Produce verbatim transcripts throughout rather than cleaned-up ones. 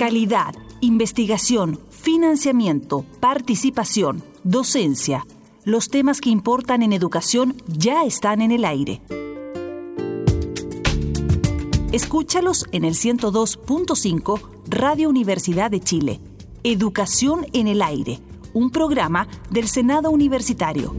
Calidad, investigación, financiamiento, participación, docencia. Los temas que importan en educación ya están en el aire. Escúchalos en el ciento dos punto cinco Radio Universidad de Chile. Educación en el aire, un programa del Senado Universitario.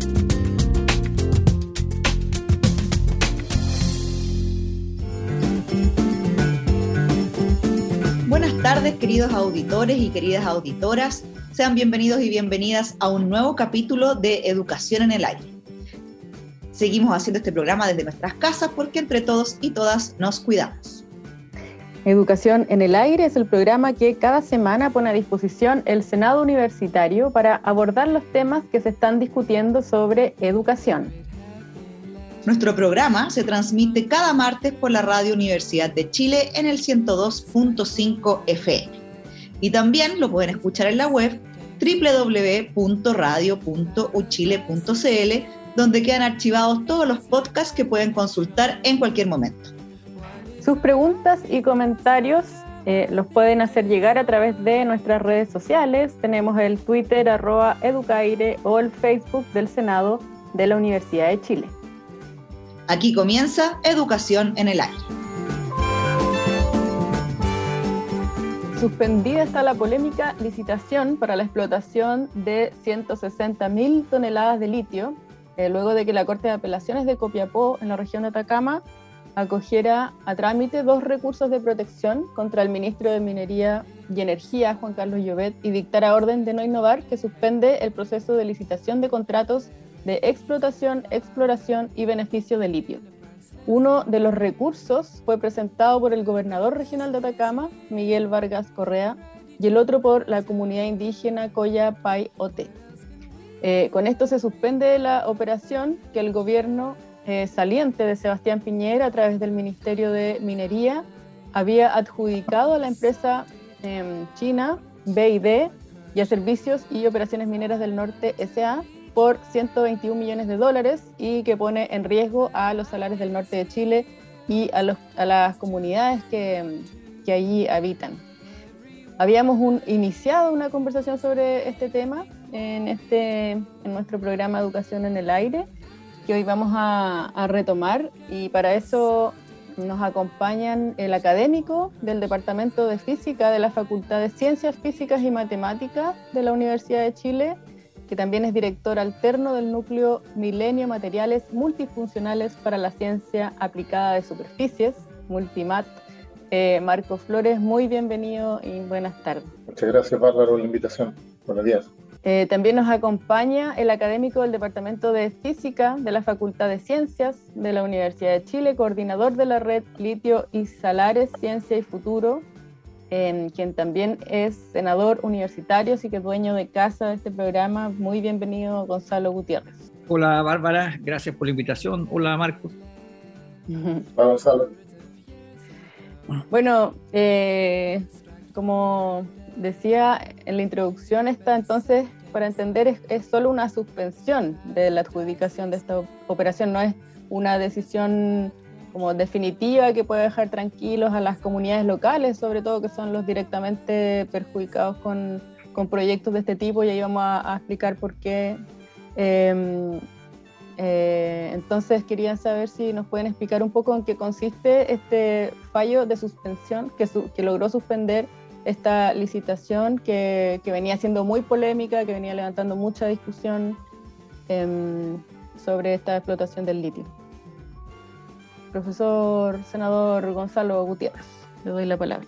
Buenas tardes, queridos auditores y queridas auditoras. Sean bienvenidos y bienvenidas a un nuevo capítulo de Educación en el Aire. Seguimos haciendo este programa desde nuestras casas porque entre todos y todas nos cuidamos. Educación en el Aire es el programa que cada semana pone a disposición el Senado Universitario para abordar los temas que se están discutiendo sobre educación. Nuestro programa se transmite cada martes por la Radio Universidad de Chile en el ciento dos punto cinco F M. Y también lo pueden escuchar en la web doble u doble u doble u punto radio punto u chile punto c l, donde quedan archivados todos los podcasts que pueden consultar en cualquier momento. Sus preguntas y comentarios eh, los pueden hacer llegar a través de nuestras redes sociales. Tenemos el Twitter arroba educaire o el Facebook del Senado de la Universidad de Chile. Aquí comienza Educación en el Aire. Suspendida está la polémica licitación para la explotación de ciento sesenta mil toneladas de litio, eh, luego de que la Corte de Apelaciones de Copiapó, en la región de Atacama, acogiera a trámite dos recursos de protección contra el ministro de Minería y Energía, Juan Carlos Llobet, y dictara orden de no innovar que suspende el proceso de licitación de contratos de explotación, exploración y beneficio de litio. Uno de los recursos fue presentado por el gobernador regional de Atacama, Miguel Vargas Correa, y el otro por la comunidad indígena Coya Pai Ote. Eh, con esto se suspende la operación que el gobierno eh, saliente de Sebastián Piñera, a través del Ministerio de Minería, había adjudicado a la empresa eh, china B y D y a Servicios y Operaciones Mineras del Norte S A por ciento veintiún millones de dólares y que pone en riesgo a los salares del norte de Chile y a, los, a las comunidades que, que allí habitan. Habíamos un, iniciado una conversación sobre este tema en, este, en nuestro programa Educación en el Aire, que hoy vamos a, a retomar, y para eso nos acompañan el académico del Departamento de Física de la Facultad de Ciencias Físicas y Matemáticas de la Universidad de Chile, que también es director alterno del núcleo Milenio Materiales Multifuncionales para la Ciencia Aplicada de Superficies, Multimat. Eh, Marco Flores, muy bienvenido y buenas tardes. Muchas gracias, Bárbara, por la invitación. Buenos días. Eh, también nos acompaña el académico del Departamento de Física de la Facultad de Ciencias de la Universidad de Chile, coordinador de la red Litio y Salares, Ciencia y Futuro, Eh, quien también es senador universitario, así que dueño de casa de este programa. Muy bienvenido, Gonzalo Gutiérrez. Hola, Bárbara, gracias por la invitación. Hola, Marco. Hola, Gonzalo. Bueno, eh, como decía en la introducción, esta entonces, para entender, es, es solo una suspensión de la adjudicación de esta operación, no es una decisión como definitiva que puede dejar tranquilos a las comunidades locales, sobre todo, que son los directamente perjudicados con, con proyectos de este tipo, y ahí vamos a, a explicar por qué. Eh, eh, entonces quería saber si nos pueden explicar un poco en qué consiste este fallo de suspensión que, su, que logró suspender esta licitación que, que venía siendo muy polémica, que venía levantando mucha discusión eh, sobre esta explotación del litio. Profesor senador Gonzalo Gutiérrez, le doy la palabra.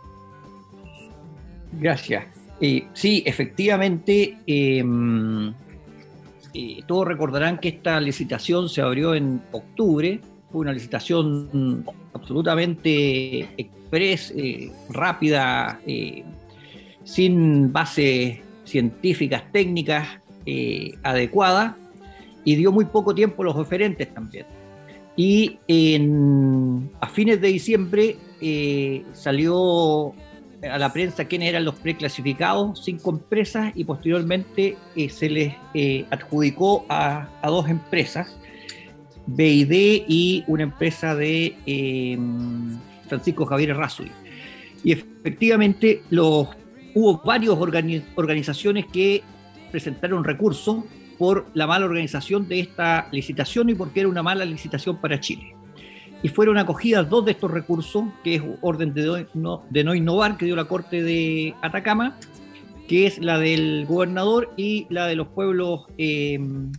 Gracias. Eh, sí, efectivamente, eh, eh, todos recordarán que esta licitación se abrió en octubre. Fue una licitación absolutamente express, eh, rápida, eh, sin bases científicas, técnicas eh, adecuadas, y dio muy poco tiempo a los oferentes también. Y en, a fines de diciembre eh, salió a la prensa quiénes eran los preclasificados, cinco empresas, y posteriormente eh, se les eh, adjudicó a, a dos empresas, B y D y una empresa de eh, Francisco Javier Errázuriz. Y efectivamente los, hubo varias organi- organizaciones que presentaron recursos por la mala organización de esta licitación y porque era una mala licitación para Chile. Y fueron acogidas dos de estos recursos, que es orden de no, de no innovar, que dio la Corte de Atacama, que es la del gobernador y la de los pueblos eh,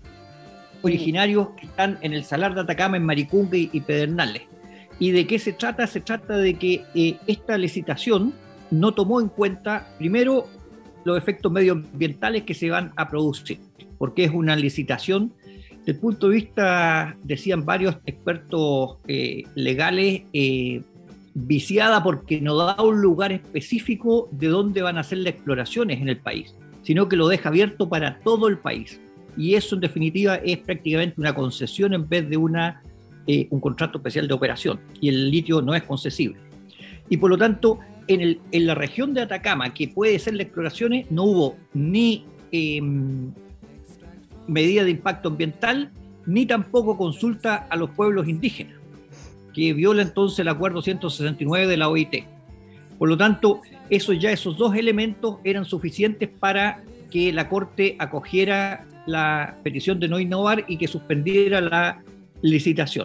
originarios que están en el Salar de Atacama, en Maricunga y, y Pedernales. ¿Y de qué se trata? Se trata de que eh, esta licitación no tomó en cuenta, primero, los efectos medioambientales que se van a producir, porque es una licitación, desde el punto de vista, decían varios expertos eh, legales, eh, viciada porque no da un lugar específico de dónde van a hacer las exploraciones en el país, sino que lo deja abierto para todo el país. Y eso, en definitiva, es prácticamente una concesión en vez de una, eh, un contrato especial de operación. Y el litio no es concesible. Y por lo tanto, en, el, en la región de Atacama, que puede ser las exploraciones, no hubo ni eh, medida de impacto ambiental, ni tampoco consulta a los pueblos indígenas, que viola entonces el acuerdo ciento sesenta y nueve de la O I T. Por lo tanto, eso ya esos dos elementos eran suficientes para que la Corte acogiera la petición de no innovar y que suspendiera la licitación.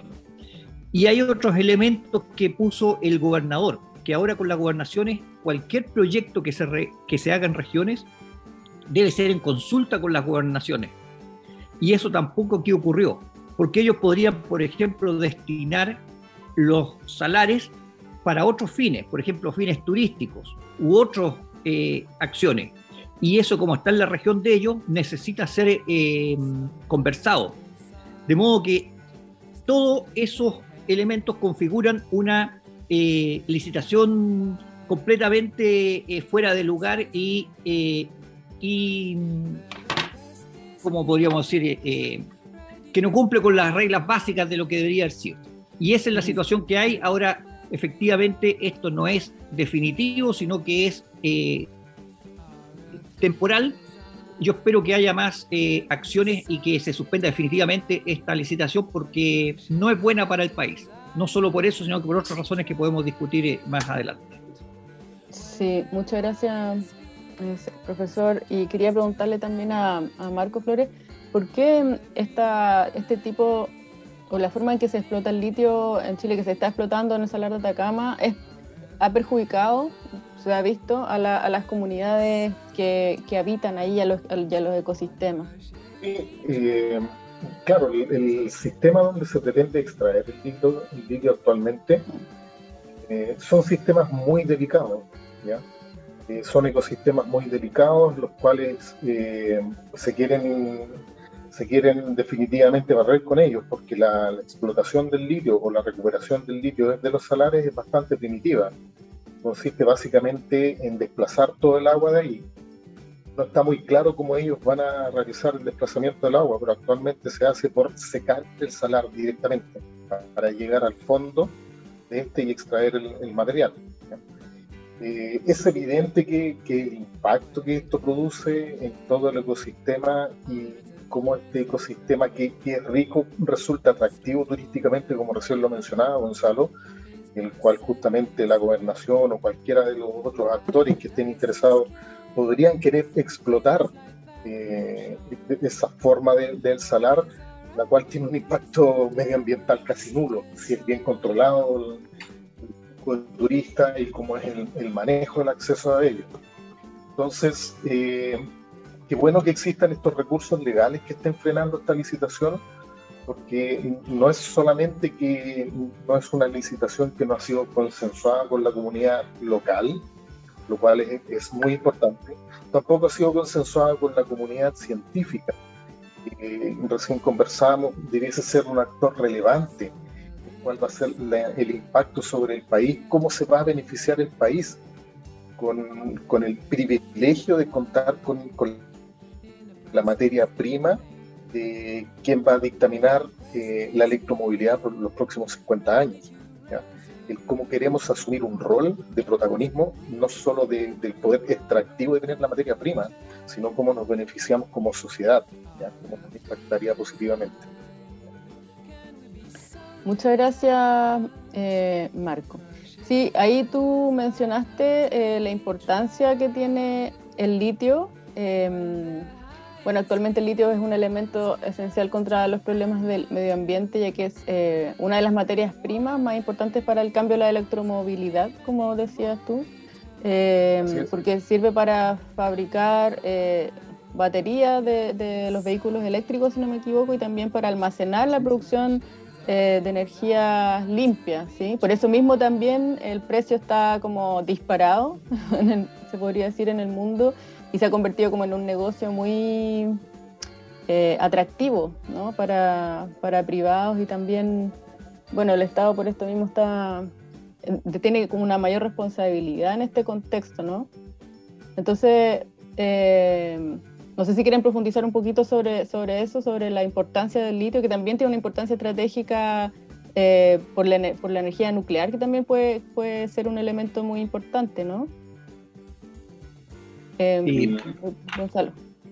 Y hay otros elementos que puso el gobernador, que ahora con las gobernaciones, cualquier proyecto que se, re, que se haga en regiones debe ser en consulta con las gobernaciones. Y eso tampoco aquí ocurrió, porque ellos podrían, por ejemplo, destinar los salares para otros fines, por ejemplo, fines turísticos u otras eh, acciones. Y eso, como está en la región de ellos, necesita ser eh, conversado. De modo que todos esos elementos configuran una eh, licitación completamente eh, fuera de lugar y, eh, y como podríamos decir, eh, que no cumple con las reglas básicas de lo que debería haber sido. Y esa es la situación que hay. Ahora, efectivamente, esto no es definitivo, sino que es eh, temporal. Yo espero que haya más eh, acciones y que se suspenda definitivamente esta licitación, porque no es buena para el país. No solo por eso, sino que por otras razones que podemos discutir eh, más adelante. Sí, muchas gracias, profesor. Y quería preguntarle también a, a Marco Flores, ¿por qué esta, este tipo, o la forma en que se explota el litio en Chile, que se está explotando en el Salar de Atacama, es, ha perjudicado, se ha visto, a, la, a las comunidades que, que habitan ahí y a los, y a los ecosistemas? Sí, eh, claro, el, el sistema donde se pretende extraer el litio, el litio actualmente eh, son sistemas muy delicados, ¿ya? Eh, son ecosistemas muy delicados, los cuales eh, se quieren se quieren definitivamente barrer con ellos, porque la, la explotación del litio o la recuperación del litio desde los salares es bastante primitiva. Consiste básicamente en desplazar todo el agua de ahí. No está muy claro cómo ellos van a realizar el desplazamiento del agua, pero actualmente se hace por secar el salar directamente para llegar al fondo de este y extraer el, el material. Eh, es evidente que, que el impacto que esto produce en todo el ecosistema y cómo este ecosistema que, que es rico resulta atractivo turísticamente, como recién lo mencionaba Gonzalo, el cual justamente la gobernación o cualquiera de los otros actores que estén interesados podrían querer explotar eh, esa forma de, del salar, la cual tiene un impacto medioambiental casi nulo, si es bien controlado el, el turista y cómo es el, el manejo del acceso a ellos. Entonces, eh, qué bueno que existan estos recursos legales que estén frenando esta licitación, porque no es solamente que no es una licitación que no ha sido consensuada con la comunidad local, lo cual es, es muy importante, tampoco ha sido consensuada con la comunidad científica. Eh, recién conversamos, debiese ser un actor relevante, cuál va a ser la, el impacto sobre el país, cómo se va a beneficiar el país con, con el privilegio de contar con, con la materia prima de quién va a dictaminar eh, la electromovilidad por los próximos cincuenta años. ¿Ya? El cómo queremos asumir un rol de protagonismo, no solo de, del poder extractivo de tener la materia prima, sino cómo nos beneficiamos como sociedad, ¿ya? Cómo nos impactaría positivamente. Muchas gracias, eh, Marco. Sí, ahí tú mencionaste eh, la importancia que tiene el litio. Eh, bueno, actualmente el litio es un elemento esencial contra los problemas del medio ambiente, ya que es eh, una de las materias primas más importantes para el cambio de la electromovilidad, como decías tú, eh, sí, porque sirve para fabricar eh, baterías de, de los vehículos eléctricos, si no me equivoco, y también para almacenar la producción Eh, de energía limpia, ¿sí? Por eso mismo también el precio está como disparado, en el, se podría decir, en el mundo, y se ha convertido como en un negocio muy eh, atractivo, ¿no? Para, para privados, y también, bueno, el Estado por esto mismo está, tiene como una mayor responsabilidad en este contexto, ¿no? Entonces, eh, no sé si quieren profundizar un poquito sobre, sobre eso, sobre la importancia del litio, que también tiene una importancia estratégica eh, por, la, por la energía nuclear, que también puede, puede ser un elemento muy importante, ¿no? Eh, sí. Gonzalo.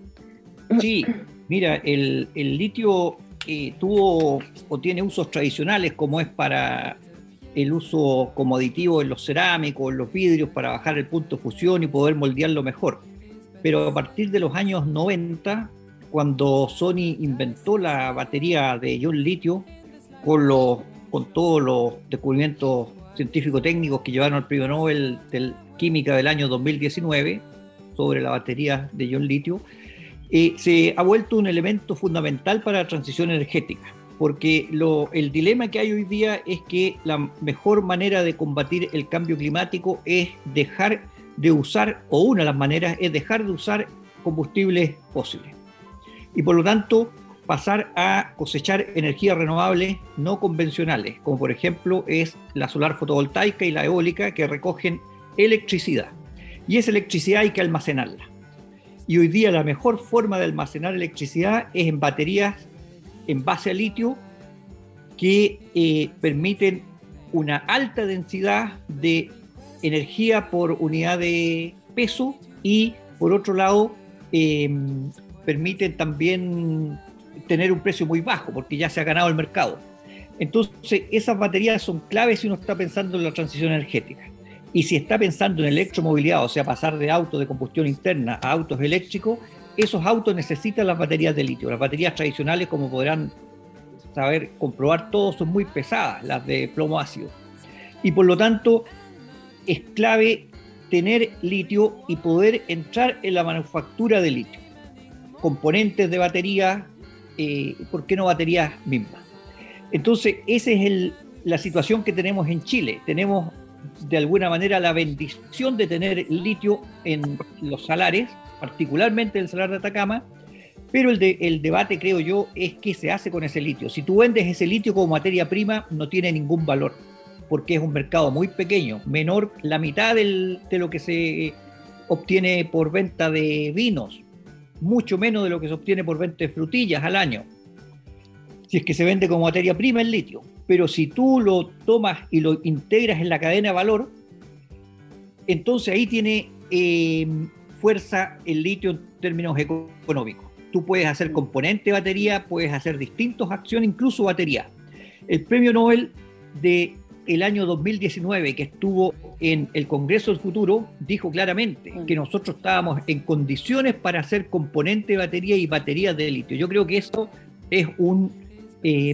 Sí, mira, el, el litio eh, tuvo o tiene usos tradicionales, como es para el uso como aditivo en los cerámicos, en los vidrios, para bajar el punto de fusión y poder moldearlo mejor. Pero a partir de los años noventa, cuando Sony inventó la batería de ion litio, con, los, con todos los descubrimientos científico-técnicos que llevaron al premio Nobel de Química del año dos mil diecinueve sobre la batería de ion litio, eh, se ha vuelto un elemento fundamental para la transición energética, porque lo, el dilema que hay hoy día es que la mejor manera de combatir el cambio climático es dejar de usar, o una de las maneras es dejar de usar combustibles fósiles. Y por lo tanto, pasar a cosechar energías renovables no convencionales, como por ejemplo es la solar fotovoltaica y la eólica, que recogen electricidad. Y esa electricidad hay que almacenarla. Y hoy día la mejor forma de almacenar electricidad es en baterías en base a litio, que eh, permiten una alta densidad de energía por unidad de peso, y por otro lado eh, permiten también tener un precio muy bajo, porque ya se ha ganado el mercado. Entonces esas baterías son claves si uno está pensando en la transición energética, y si está pensando en electromovilidad, o sea, pasar de autos de combustión interna a autos eléctricos, esos autos necesitan las baterías de litio. Las baterías tradicionales, como podrán saber, comprobar todos, son muy pesadas, las de plomo ácido, y por lo tanto es clave tener litio y poder entrar en la manufactura de litio, componentes de baterías, eh, ¿por qué no baterías mismas? Entonces esa es el, la situación que tenemos en Chile. Tenemos de alguna manera la bendición de tener litio en los salares, particularmente el salar de Atacama, pero el, de, el debate, creo yo, es qué se hace con ese litio. Si tú vendes ese litio como materia prima, no tiene ningún valor, porque es un mercado muy pequeño, menor, la mitad del, de lo que se obtiene por venta de vinos, mucho menos de lo que se obtiene por venta de frutillas al año, si es que se vende como materia prima el litio. Pero si tú lo tomas y lo integras en la cadena de valor, entonces ahí tiene eh, fuerza el litio en términos económicos. Tú puedes hacer componente de batería, puedes hacer distintas acciones, incluso batería. El premio Nobel de el año dos mil diecinueve, que estuvo en el Congreso del Futuro, dijo claramente que nosotros estábamos en condiciones para hacer componente de batería y baterías de litio. Yo creo que esto es un eh,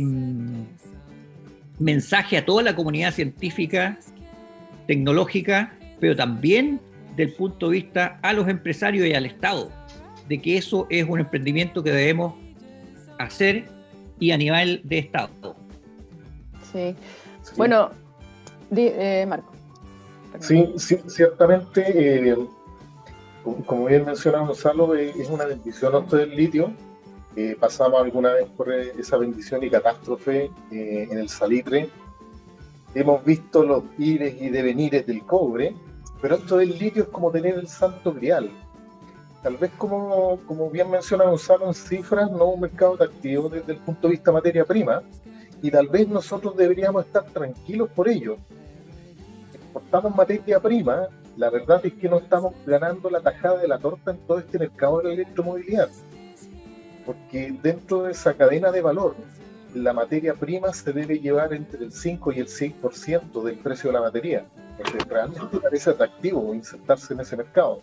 mensaje a toda la comunidad científica, tecnológica, pero también del punto de vista a los empresarios y al Estado, de que eso es un emprendimiento que debemos hacer, y a nivel de Estado. Sí. Sí. Bueno, di, eh, Marco. Sí, sí, ciertamente, eh, como bien menciona Gonzalo, eh, es una bendición esto del litio. Eh, pasamos alguna vez por esa bendición y catástrofe eh, en el salitre. Hemos visto los ires y devenires del cobre, pero esto del litio es como tener el santo grial. Tal vez, como, como bien menciona Gonzalo, en cifras no un mercado atractivo desde el punto de vista materia prima, y tal vez nosotros deberíamos estar tranquilos por ello. Exportamos materia prima, la verdad es que no estamos ganando la tajada de la torta en todo este mercado de la electromovilidad, porque dentro de esa cadena de valor la materia prima se debe llevar entre el cinco y el seis por ciento del precio de la batería. Entonces, realmente parece atractivo insertarse en ese mercado.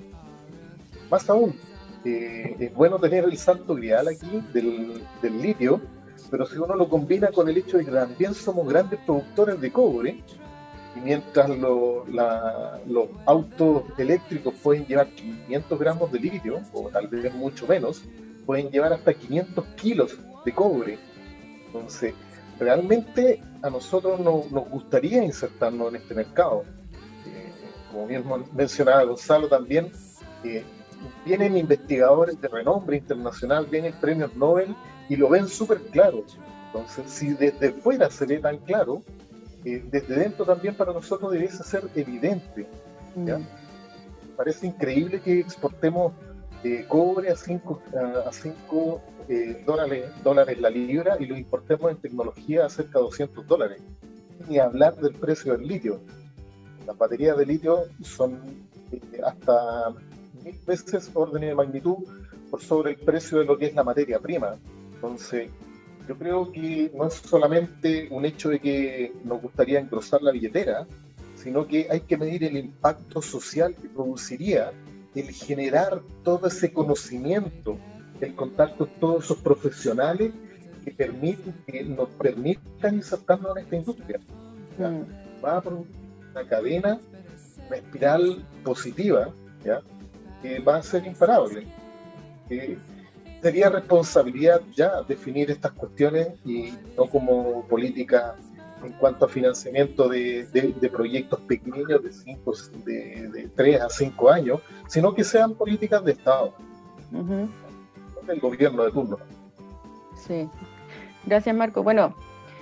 Más aún, eh, es bueno tener el santo grial aquí del, del litio, pero si uno lo combina con el hecho de que también somos grandes productores de cobre, y mientras lo, la, los autos eléctricos pueden llevar quinientos gramos de litio, o tal vez mucho menos, pueden llevar hasta quinientos kilos de cobre. Entonces, realmente a nosotros no, nos gustaría insertarnos en este mercado. Eh, como bien mencionaba Gonzalo también, eh, vienen investigadores de renombre internacional, vienen premios Nobel y lo ven súper claro. Entonces, si desde fuera se ve tan claro, eh, desde dentro también para nosotros debiese ser evidente. ¿Ya? Mm. Parece increíble que exportemos eh, cobre a cinco a cinco eh, dólares, dólares la libra y lo importemos en tecnología a cerca de doscientos dólares. Ni hablar del precio del litio. Las baterías de litio son eh, hasta mil veces órdenes de magnitud por sobre el precio de lo que es la materia prima. Entonces, yo creo que no es solamente un hecho de que nos gustaría engrosar la billetera, sino que hay que medir el impacto social que produciría el generar todo ese conocimiento, el contar con todos esos profesionales que, permiten, que nos permitan insertarnos en esta industria. ¿Ya? Va a producir una cadena, una espiral positiva, ¿ya? Que va a ser imparable. Eh, sería responsabilidad ya definir estas cuestiones y no como política en cuanto a financiamiento de, de, de proyectos pequeños de, cinco, de, de tres a cinco años, sino que sean políticas de Estado, uh-huh. del gobierno de turno. Sí, gracias Marco. Bueno,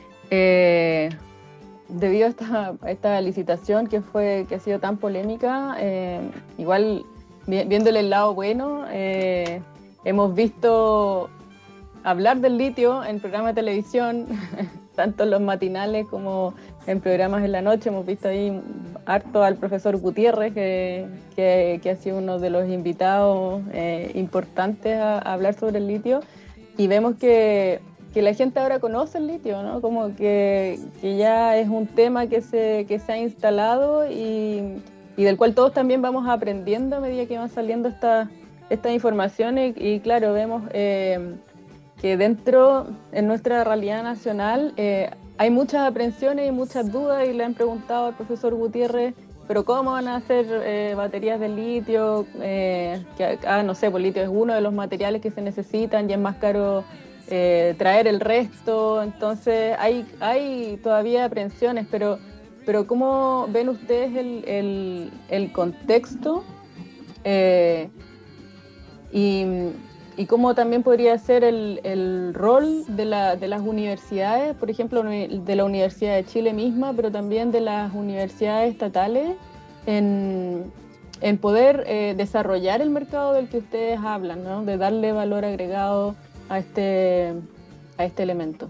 eh, debido a esta, a esta licitación que fue que ha sido tan polémica, eh, igual viéndole el lado bueno, eh, hemos visto hablar del litio en programas de televisión, tanto en los matinales como en programas en la noche. Hemos visto ahí harto al profesor Gutiérrez, que, que, que ha sido uno de los invitados eh, importantes a, a hablar sobre el litio, y vemos que, que la gente ahora conoce el litio, ¿no? Como que, que ya es un tema que se, que se ha instalado y, y del cual todos también vamos aprendiendo a medida que van saliendo estas estas informaciones, y, y claro, vemos eh, que dentro, en nuestra realidad nacional, eh, hay muchas aprensiones y muchas dudas, y le han preguntado al profesor Gutiérrez, pero ¿cómo van a hacer eh, baterías de litio? Eh, que, ah, no sé, pues litio es uno de los materiales que se necesitan y es más caro eh, traer el resto, entonces hay, hay todavía aprensiones, pero, pero ¿cómo ven ustedes el, el, el contexto? Eh, Y, y cómo también podría ser el, el rol de, la, de las universidades, por ejemplo, de la Universidad de Chile misma, pero también de las universidades estatales, en, en poder eh, desarrollar el mercado del que ustedes hablan, ¿no? De darle valor agregado a este, a este elemento,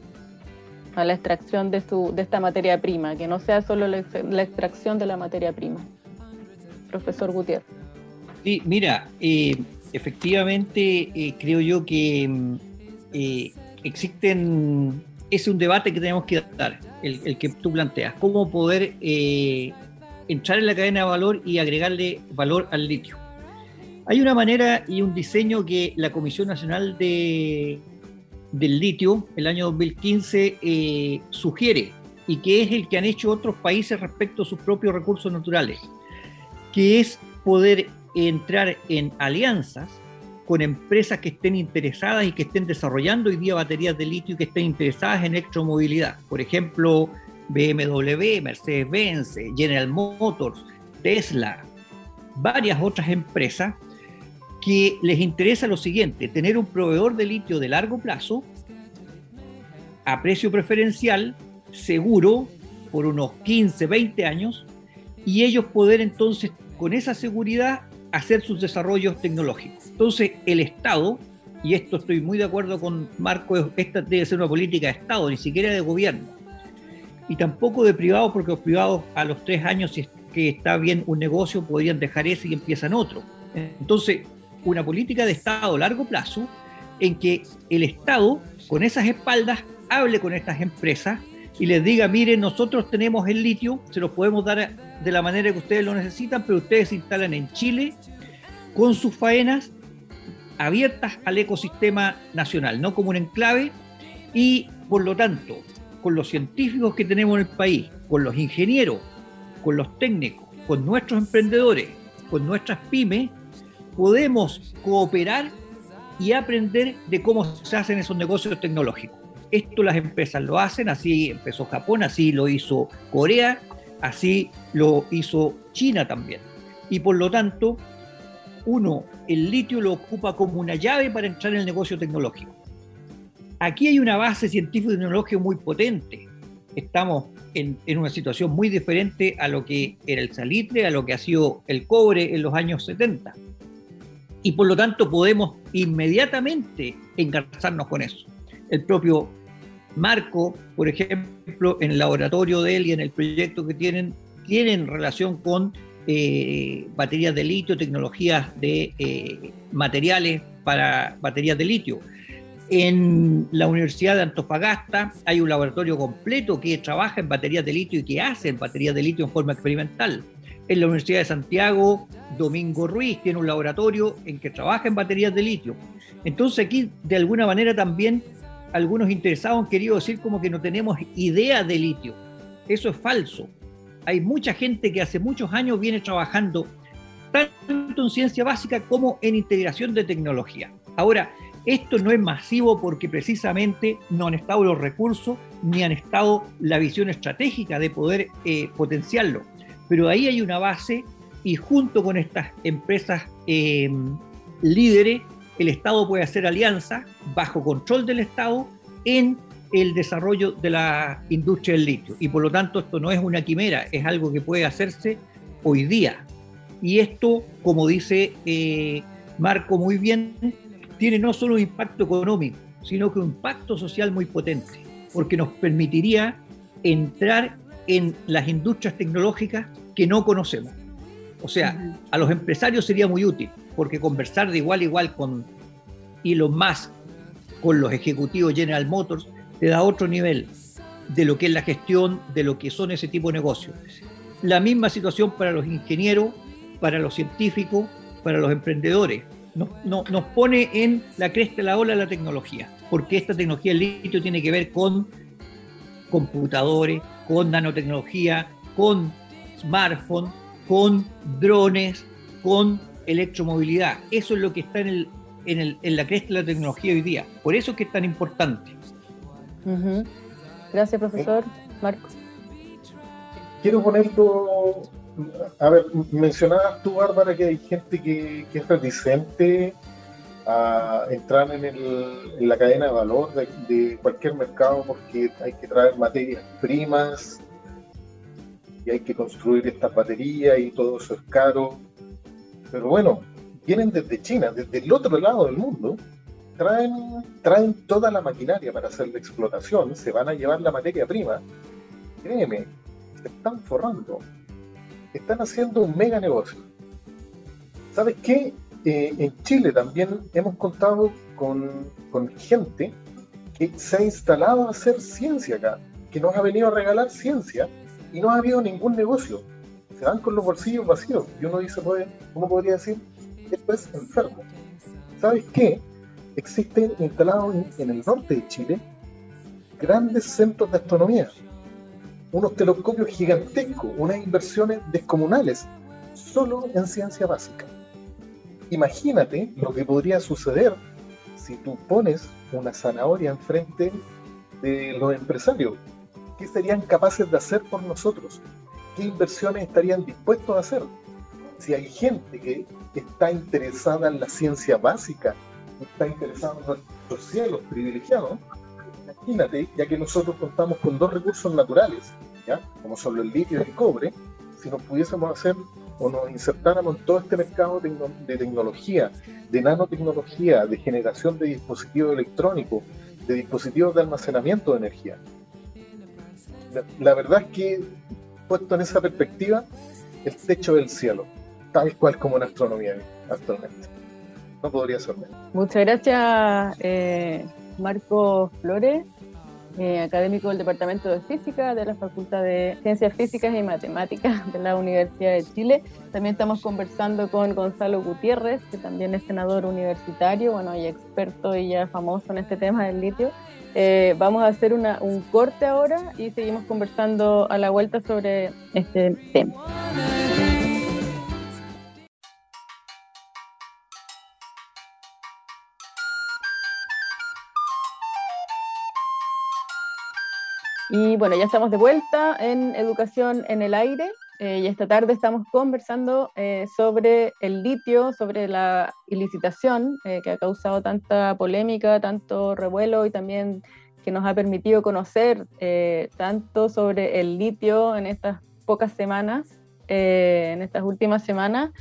a la extracción de, su, de esta materia prima, que no sea solo la, la extracción de la materia prima. Profesor Gutiérrez. Sí, mira, eh, efectivamente eh, creo yo que eh, existen, es un debate que tenemos que dar, el, el que tú planteas, cómo poder eh, entrar en la cadena de valor y agregarle valor al litio. Hay una manera y un diseño que la Comisión Nacional de, del Litio, el año dos mil quince, eh, sugiere, y que es el que han hecho otros países respecto a sus propios recursos naturales, que es poder entrar en alianzas con empresas que estén interesadas y que estén desarrollando hoy día baterías de litio y que estén interesadas en electromovilidad. Por ejemplo, B M W, Mercedes-Benz, General Motors, Tesla, varias otras empresas que les interesa lo siguiente: tener un proveedor de litio de largo plazo, a precio preferencial, seguro, por unos quince, veinte años, y ellos poder entonces, con esa seguridad, hacer sus desarrollos tecnológicos. Entonces, el Estado, y esto estoy muy de acuerdo con Marco, esta debe ser una política de Estado, ni siquiera de gobierno, y tampoco de privados, porque los privados a los tres años, si es que está bien un negocio, podrían dejar ese y empiezan otro. Entonces, una política de Estado a largo plazo, en que el Estado, con esas espaldas, hable con estas empresas y les diga, miren, nosotros tenemos el litio, se los podemos dar de la manera que ustedes lo necesitan, pero ustedes se instalan en Chile con sus faenas abiertas al ecosistema nacional, no como un enclave, y por lo tanto, con los científicos que tenemos en el país, con los ingenieros, con los técnicos, con nuestros emprendedores, con nuestras pymes, podemos cooperar y aprender de cómo se hacen esos negocios tecnológicos. Esto las empresas lo hacen, así empezó Japón, así lo hizo Corea, así lo hizo China también. Y por lo tanto, uno, el litio lo ocupa como una llave para entrar en el negocio tecnológico. Aquí hay una base científica y tecnológica muy potente. Estamos en, en una situación muy diferente a lo que era el salitre, a lo que ha sido el cobre en los años setenta. Y por lo tanto podemos inmediatamente engarzarnos con eso. El propio Marco, por ejemplo, en el laboratorio de él y en el proyecto que tienen, tienen relación con eh, baterías de litio, tecnologías de eh, materiales para baterías de litio. En la Universidad de Antofagasta hay un laboratorio completo que trabaja en baterías de litio y que hace baterías de litio en forma experimental. En la Universidad de Santiago, Domingo Ruiz tiene un laboratorio en que trabaja en baterías de litio. Entonces aquí, de alguna manera, también algunos interesados han querido decir como que no tenemos idea de litio. Eso es falso. Hay mucha gente que hace muchos años viene trabajando tanto en ciencia básica como en integración de tecnología. Ahora, esto no es masivo porque precisamente no han estado los recursos ni han estado la visión estratégica de poder eh, potenciarlo. Pero ahí hay una base y junto con estas empresas eh, líderes, el Estado puede hacer alianzas bajo control del Estado en el desarrollo de la industria del litio. Y por lo tanto esto no es una quimera, es algo que puede hacerse hoy día. Y esto, como dice eh, Marco muy bien, tiene no solo un impacto económico, sino que un impacto social muy potente, porque nos permitiría entrar en las industrias tecnológicas que no conocemos. O sea, a los empresarios sería muy útil, porque conversar de igual a igual con Elon Musk, con los ejecutivos General Motors, te da otro nivel de lo que es la gestión, de lo que son ese tipo de negocios. La misma situación para los ingenieros, para los científicos, para los emprendedores. Nos, no, nos pone en la cresta de la ola la tecnología, porque esta tecnología del litio tiene que ver con computadores, con nanotecnología, con smartphones, con drones, con electromovilidad. Eso es lo que está en, el, en, el, en la cresta de la tecnología hoy día. Por eso es que es tan importante. Uh-huh. Gracias, profesor. Marco. Quiero ponerlo... A ver, mencionabas tú, Bárbara, que hay gente que, que es reticente a entrar en, el, en la cadena de valor de, de cualquier mercado porque hay que traer materias primas y hay que construir estas baterías y todo eso es caro. Pero bueno, vienen desde China, desde el otro lado del mundo, traen, traen toda la maquinaria para hacer la explotación, se van a llevar la materia prima. Créeme, se están forrando. Están haciendo un mega negocio. ¿Sabes qué? Eh, en Chile también hemos contado con, con gente que se ha instalado a hacer ciencia acá, que nos ha venido a regalar ciencia y no ha habido ningún negocio. Se van con los bolsillos vacíos y uno dice, ¿cómo podría decir? Esto es enfermo. ¿Sabes qué? Existen instalados en, en el norte de Chile grandes centros de astronomía, unos telescopios gigantescos, unas inversiones descomunales, solo en ciencia básica. Imagínate lo que podría suceder si tú pones una zanahoria enfrente de los empresarios. ¿Qué serían capaces de hacer por nosotros? ¿Qué inversiones estarían dispuestos a hacer? Si hay gente que está interesada en la ciencia básica, está interesada en nuestros cielos privilegiados, imagínate, ya que nosotros contamos con dos recursos naturales, ¿ya? Como son el litio y el cobre, si nos pudiésemos hacer o nos insertáramos en todo este mercado de tecnología, de nanotecnología, de generación de dispositivos electrónicos, de dispositivos de almacenamiento de energía. La, la verdad es que, puesto en esa perspectiva, el techo del cielo, tal cual como en astronomía actualmente. No podría ser menos. Muchas gracias, eh, Marco Flores. eh, académico del Departamento de Física de la Facultad de Ciencias Físicas y Matemáticas de la Universidad de Chile. También estamos conversando con Gonzalo Gutiérrez, que también es senador universitario, bueno, y experto y ya famoso en este tema del litio. Eh, vamos a hacer una, un corte ahora y seguimos conversando a la vuelta sobre este tema. Y bueno, ya estamos de vuelta en Educación en el Aire, eh, y esta tarde estamos conversando eh, sobre el litio, sobre la ilicitación eh, que ha causado tanta polémica, tanto revuelo y también que nos ha permitido conocer eh, tanto sobre el litio en estas pocas semanas, eh, en estas últimas semanas.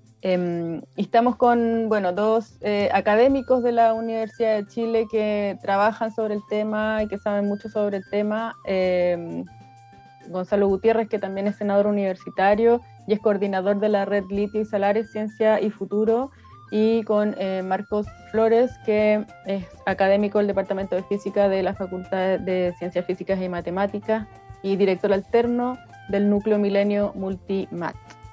Eh, y estamos con, bueno, dos eh, académicos de la Universidad de Chile que trabajan sobre el tema y que saben mucho sobre el tema. Eh, Gonzalo Gutiérrez, que también es senador universitario y es coordinador de la red Litio y Salares, Ciencia y Futuro, y con eh, Marcos Flores, que es académico del Departamento de Física de la Facultad de Ciencias Físicas y Matemáticas y director alterno del Núcleo Milenio Multimat.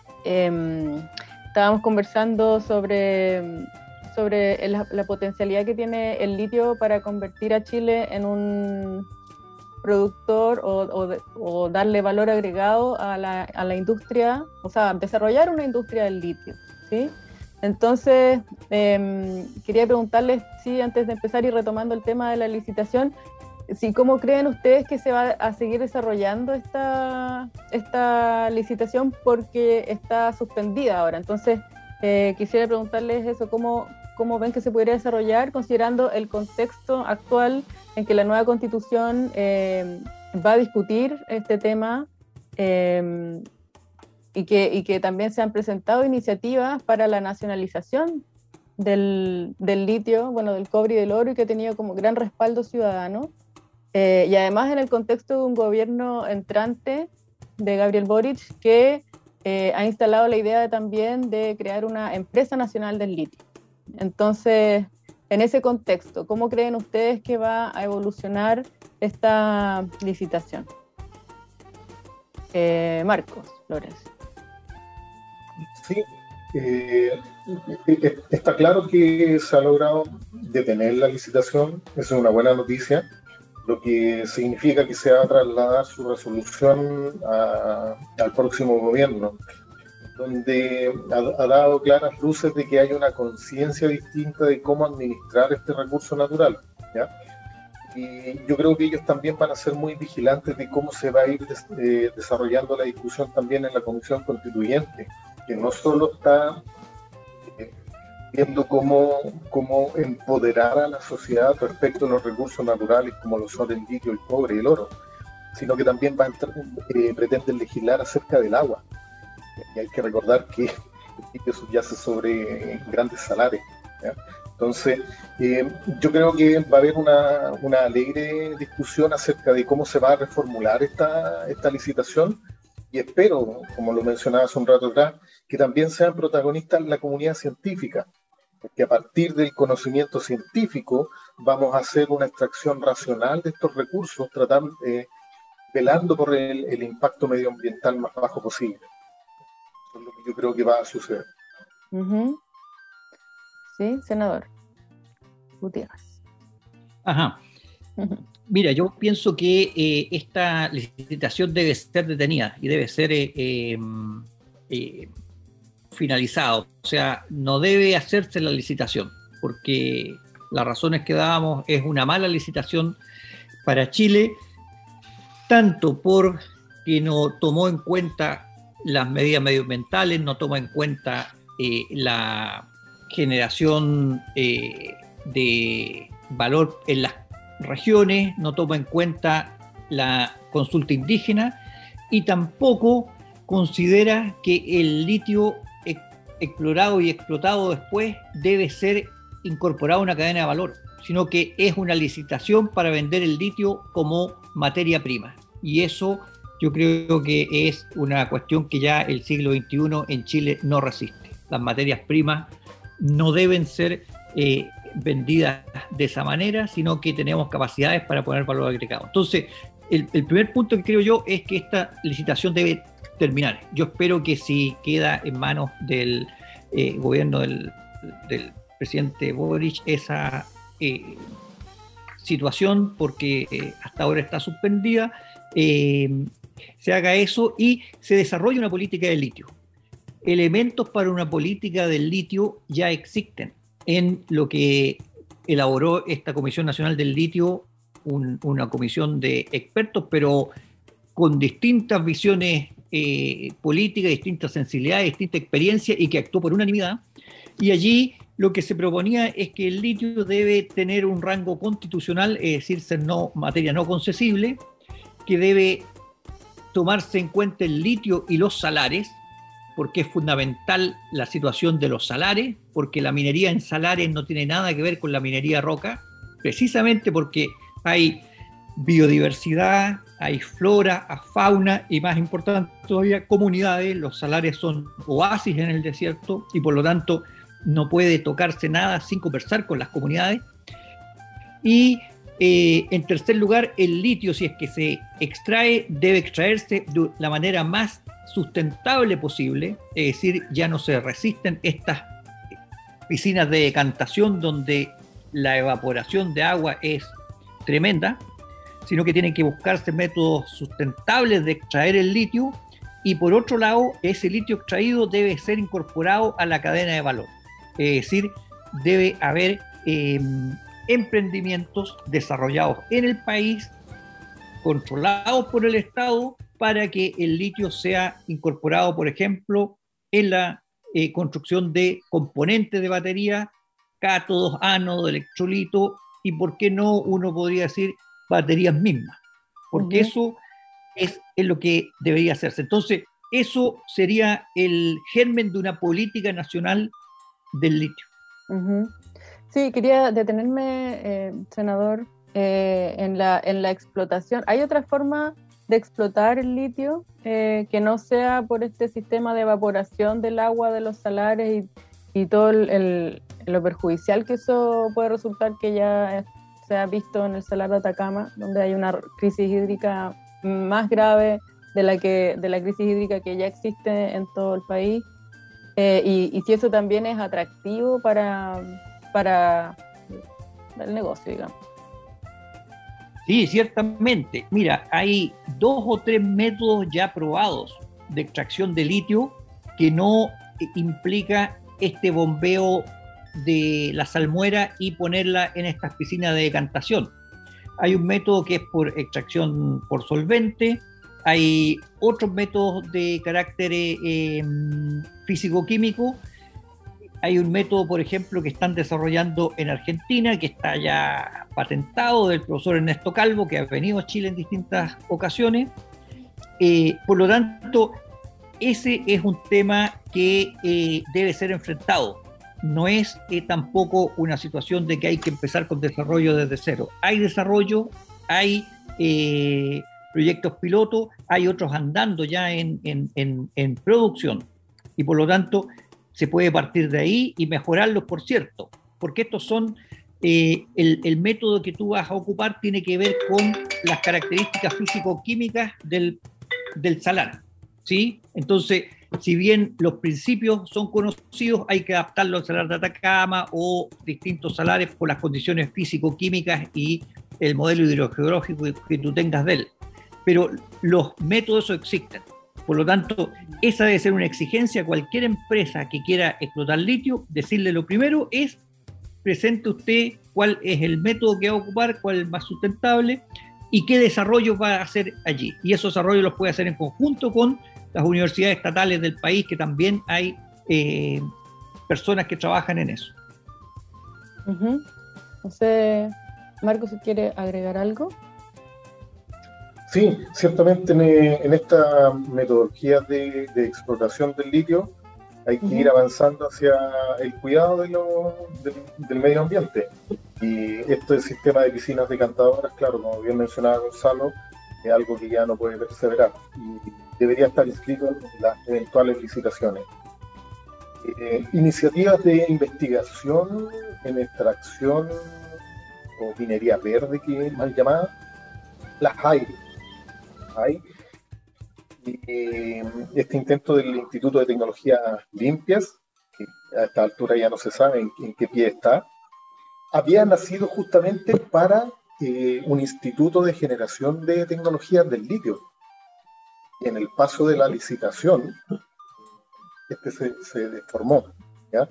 Eh, Estábamos conversando sobre, sobre la, la potencialidad que tiene el litio para convertir a Chile en un productor o, o, de, o darle valor agregado a la, a la industria, o sea, desarrollar una industria del litio, ¿sí? Entonces, eh, quería preguntarles, sí, antes de empezar y retomando el tema de la licitación, sí, ¿cómo creen ustedes que se va a seguir desarrollando esta, esta licitación? Porque está suspendida ahora. Entonces, eh, quisiera preguntarles eso, ¿cómo, cómo ven que se podría desarrollar considerando el contexto actual en que la nueva Constitución eh, va a discutir este tema eh, y, que, y que también se han presentado iniciativas para la nacionalización del, del litio, bueno, del cobre y del oro, y que ha tenido como gran respaldo ciudadano? Eh, y además en el contexto de un gobierno entrante de Gabriel Boric que eh, ha instalado la idea de, también de crear una empresa nacional del litio. Entonces, en ese contexto, ¿cómo creen ustedes que va a evolucionar esta licitación? Eh, Marcos Flores. Sí, eh, está claro que se ha logrado detener la licitación, eso es una buena noticia, lo que significa que se va a trasladar su resolución a, al próximo gobierno, donde ha, ha dado claras luces de que hay una conciencia distinta de cómo administrar este recurso natural, ¿ya? Y yo creo que ellos también van a ser muy vigilantes de cómo se va a ir des, eh, desarrollando la discusión también en la Comisión Constituyente, que no solo está eh, viendo cómo, cómo empoderar a la sociedad respecto a los recursos naturales como lo son el litio, el cobre y el oro, sino que también va a entrar, eh, pretende legislar acerca del agua. Y hay que recordar que el litio subyace sobre grandes salares, ¿ya? Entonces, eh, yo creo que va a haber una, una alegre discusión acerca de cómo se va a reformular esta, esta licitación, y espero, como lo mencionaba hace un rato atrás, que también sean protagonistas la comunidad científica, porque a partir del conocimiento científico vamos a hacer una extracción racional de estos recursos, tratando, eh, velando por el, el impacto medioambiental más bajo posible. Eso es lo que yo creo que va a suceder. Uh-huh. Sí, senador Gutiérrez. Ajá. Uh-huh. Mira, yo pienso que eh, esta licitación debe ser detenida y debe ser eh, eh, eh, finalizado. O sea, no debe hacerse la licitación, porque las razones que dábamos es una mala licitación para Chile, tanto porque no tomó en cuenta las medidas medioambientales, no toma en cuenta eh, la generación eh, de valor en las regiones, no toma en cuenta la consulta indígena y tampoco considera que el litio ex- explorado y explotado después debe ser incorporado a una cadena de valor, sino que es una licitación para vender el litio como materia prima. Y eso yo creo que es una cuestión que ya el siglo veintiuno en Chile no resiste. Las materias primas no deben ser eh, vendidas de esa manera, sino que tenemos capacidades para poner valor agregado. Entonces, el, el primer punto que creo yo es que esta licitación debe terminar. Yo espero que si queda en manos del eh, gobierno del, del presidente Boric esa eh, situación, porque eh, hasta ahora está suspendida, eh, se haga eso y se desarrolle una política de litio. Elementos para una política del litio ya existen en lo que elaboró esta Comisión Nacional del Litio, un, una comisión de expertos, pero con distintas visiones eh, políticas, distintas sensibilidades, distinta experiencia, y que actuó por unanimidad. Y allí lo que se proponía es que el litio debe tener un rango constitucional, es decir, ser no, materia no concesible, que debe tomarse en cuenta el litio y los salares, porque es fundamental la situación de los salares, porque la minería en salares no tiene nada que ver con la minería roca, precisamente porque hay biodiversidad, hay flora, hay fauna y, más importante todavía, comunidades. Los salares son oasis en el desierto y por lo tanto no puede tocarse nada sin conversar con las comunidades. Y eh, en tercer lugar, el litio, si es que se extrae, debe extraerse de la manera más sustentable posible, es decir, ya no se resisten estas piscinas de decantación donde la evaporación de agua es tremenda, sino que tienen que buscarse métodos sustentables de extraer el litio, y por otro lado, ese litio extraído debe ser incorporado a la cadena de valor, es decir, debe haber eh, emprendimientos desarrollados en el país, controlados por el Estado, para que el litio sea incorporado, por ejemplo, en la eh, construcción de componentes de batería, cátodos, ánodos, electrolito, y por qué no uno podría decir baterías mismas, porque uh-huh. eso es, es lo que debería hacerse. Entonces, eso sería el germen de una política nacional del litio. Uh-huh. Sí, quería detenerme, eh, senador, eh, en, la, en la explotación. ¿Hay otra forma de explotar el litio eh, que no sea por este sistema de evaporación del agua de los salares y, y todo el, el, lo perjudicial que eso puede resultar, que ya se ha visto en el Salar de Atacama, donde hay una crisis hídrica más grave de la, que, de la crisis hídrica que ya existe en todo el país? Eh, y, y si eso también es atractivo para, para el negocio, digamos. Sí, ciertamente. Mira, hay dos o tres métodos ya probados de extracción de litio que no implica este bombeo de la salmuera y ponerla en estas piscinas de decantación. Hay un método que es por extracción por solvente, hay otros métodos de carácter eh, físico-químico. Hay un método, por ejemplo, que están desarrollando en Argentina, que está ya patentado, del profesor Ernesto Calvo, que ha venido a Chile en distintas ocasiones. Eh, por lo tanto, ese es un tema que eh, debe ser enfrentado. No es eh, tampoco una situación de que hay que empezar con desarrollo desde cero. Hay desarrollo, hay eh, proyectos pilotos, hay otros andando ya en, en, en, en producción. Y por lo tanto, se puede partir de ahí y mejorarlos, por cierto, porque estos son, eh, el, el método que tú vas a ocupar tiene que ver con las características físico-químicas del, del salar, ¿sí? Entonces, si bien los principios son conocidos, hay que adaptarlo al Salar de Atacama o distintos salares por las condiciones físico-químicas y el modelo hidrogeológico que tú tengas de él. Pero los métodos existen. Por lo tanto, esa debe ser una exigencia a cualquier empresa que quiera explotar litio. Decirle lo primero es, presente usted cuál es el método que va a ocupar, cuál es el más sustentable y qué desarrollo va a hacer allí. Y esos desarrollos los puede hacer en conjunto con las universidades estatales del país, que también hay eh, personas que trabajan en eso. Uh-huh. No sé, Marco, si quiere agregar algo. Sí, ciertamente en, en esta metodología de, de explotación del litio hay que uh-huh. ir avanzando hacia el cuidado de lo, de, del medio ambiente. Y este sistema de piscinas decantadoras, claro, como bien mencionaba Gonzalo, es algo que ya no puede perseverar y debería estar inscrito en las eventuales licitaciones. Eh, iniciativas de investigación en extracción o minería verde, que es mal llamada, las hay. hay. Y, eh, este intento del Instituto de Tecnologías Limpias, que a esta altura ya no se sabe en, en qué pie está, había nacido justamente para eh, un instituto de generación de tecnologías del litio. Y en el paso de la licitación, este se, se deformó, ¿ya?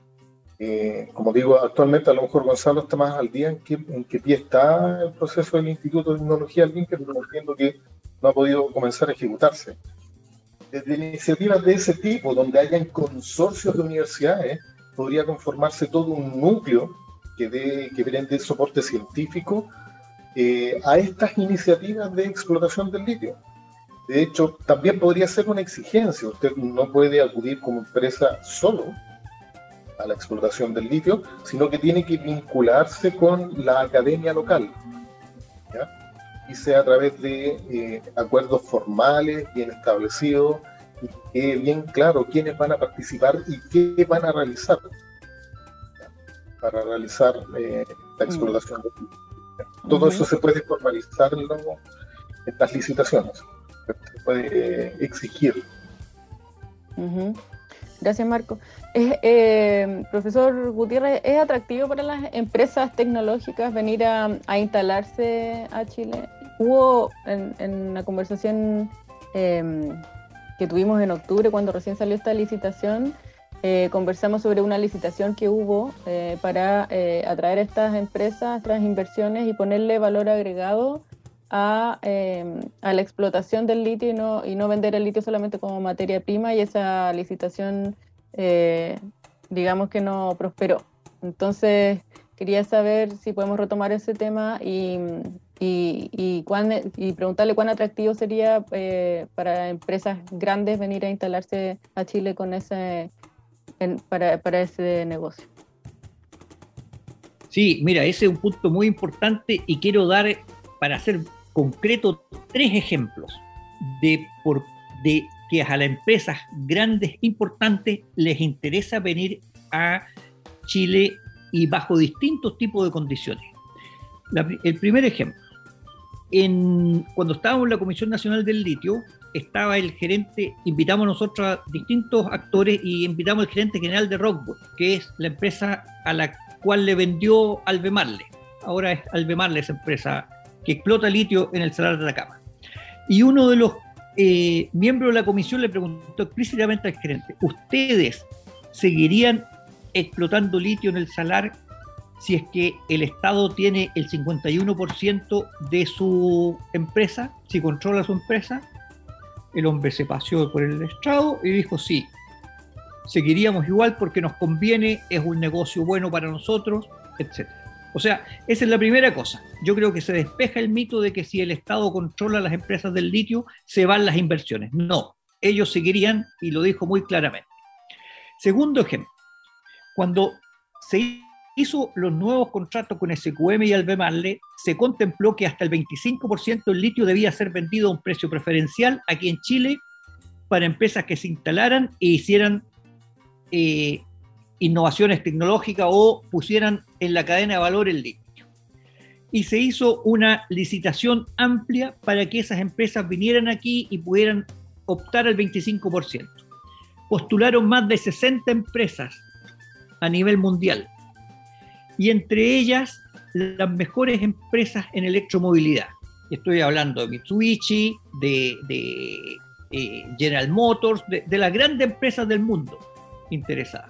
Eh, como digo, actualmente a lo mejor Gonzalo está más al día en qué, en qué pie está el proceso del Instituto de Tecnología Limpia, pero entiendo que no ha podido comenzar a ejecutarse. Desde iniciativas de ese tipo, donde hayan consorcios de universidades, podría conformarse todo un núcleo que, dé, que brinde soporte científico eh, a estas iniciativas de explotación del litio. De hecho, también podría ser una exigencia. Usted no puede acudir como empresa solo a la explotación del litio, sino que tiene que vincularse con la academia local, ¿ya? Y sea a través de eh, acuerdos formales, bien establecidos, y que bien claro quiénes van a participar y qué van a realizar, ¿ya? Para realizar eh, la explotación del litio. Todo uh-huh. eso se puede formalizar en, lo, en las licitaciones, se puede eh, exigir. Uh-huh. Gracias, Marco. Es, eh, profesor Gutiérrez, ¿es atractivo para las empresas tecnológicas venir a, a instalarse a Chile? Hubo en, en la conversación eh, que tuvimos en octubre, cuando recién salió esta licitación, eh, conversamos sobre una licitación que hubo eh, para eh, atraer a estas empresas, estas inversiones y ponerle valor agregado A, eh, a la explotación del litio y no, y no vender el litio solamente como materia prima, y esa licitación eh, digamos que no prosperó. Entonces quería saber si podemos retomar ese tema y, y, y, cuán, y preguntarle cuán atractivo sería eh, para empresas grandes venir a instalarse a Chile con ese, en, para, para ese negocio. Sí, mira, ese es un punto muy importante y quiero dar, para hacer concreto, tres ejemplos de, por, de que a las empresas grandes, importantes, les interesa venir a Chile y bajo distintos tipos de condiciones. La, el primer ejemplo, en, cuando estábamos en la Comisión Nacional del Litio, estaba el gerente, invitamos nosotros a distintos actores y invitamos al gerente general de Rockwood, que es la empresa a la cual le vendió Albemarle. Ahora es Albemarle esa empresa que explota litio en el Salar de Atacama. Y uno de los eh, miembros de la comisión le preguntó explícitamente al gerente: ¿ustedes seguirían explotando litio en el Salar si es que el Estado tiene el cincuenta y uno por ciento de su empresa, si controla su empresa? El hombre se paseó por el estrado y dijo: sí, seguiríamos igual porque nos conviene, es un negocio bueno para nosotros, etcétera. O sea, esa es la primera cosa. Yo creo que se despeja el mito de que si el Estado controla las empresas del litio, se van las inversiones. No, ellos seguirían, y lo dijo muy claramente. Segundo ejemplo, cuando se hizo los nuevos contratos con S Q M y Albemarle, se contempló que hasta el veinticinco por ciento del litio debía ser vendido a un precio preferencial aquí en Chile para empresas que se instalaran e hicieran eh, innovaciones tecnológicas o pusieran en la cadena de valor el litio. Y se hizo una licitación amplia para que esas empresas vinieran aquí y pudieran optar al veinticinco por ciento. Postularon más de sesenta empresas a nivel mundial, y entre ellas las mejores empresas en electromovilidad. Estoy hablando de Mitsubishi, de, de eh, General Motors, de, de las grandes empresas del mundo interesadas.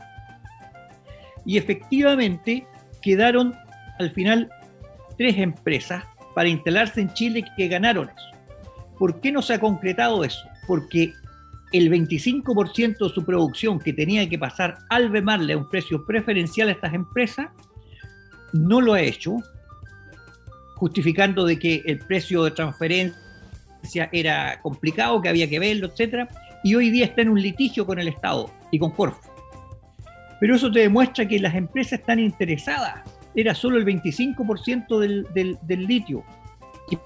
Y efectivamente quedaron al final tres empresas para instalarse en Chile que ganaron eso. ¿Por qué no se ha concretado eso? Porque el veinticinco por ciento de su producción que tenía que pasar al Albemarle a un precio preferencial a estas empresas, no lo ha hecho, justificando de que el precio de transferencia era complicado, que había que verlo, etcétera, y hoy día está en un litigio con el Estado y con Corfo. Pero eso te demuestra que las empresas están interesadas. Era solo el veinticinco por ciento del, del, del litio. Y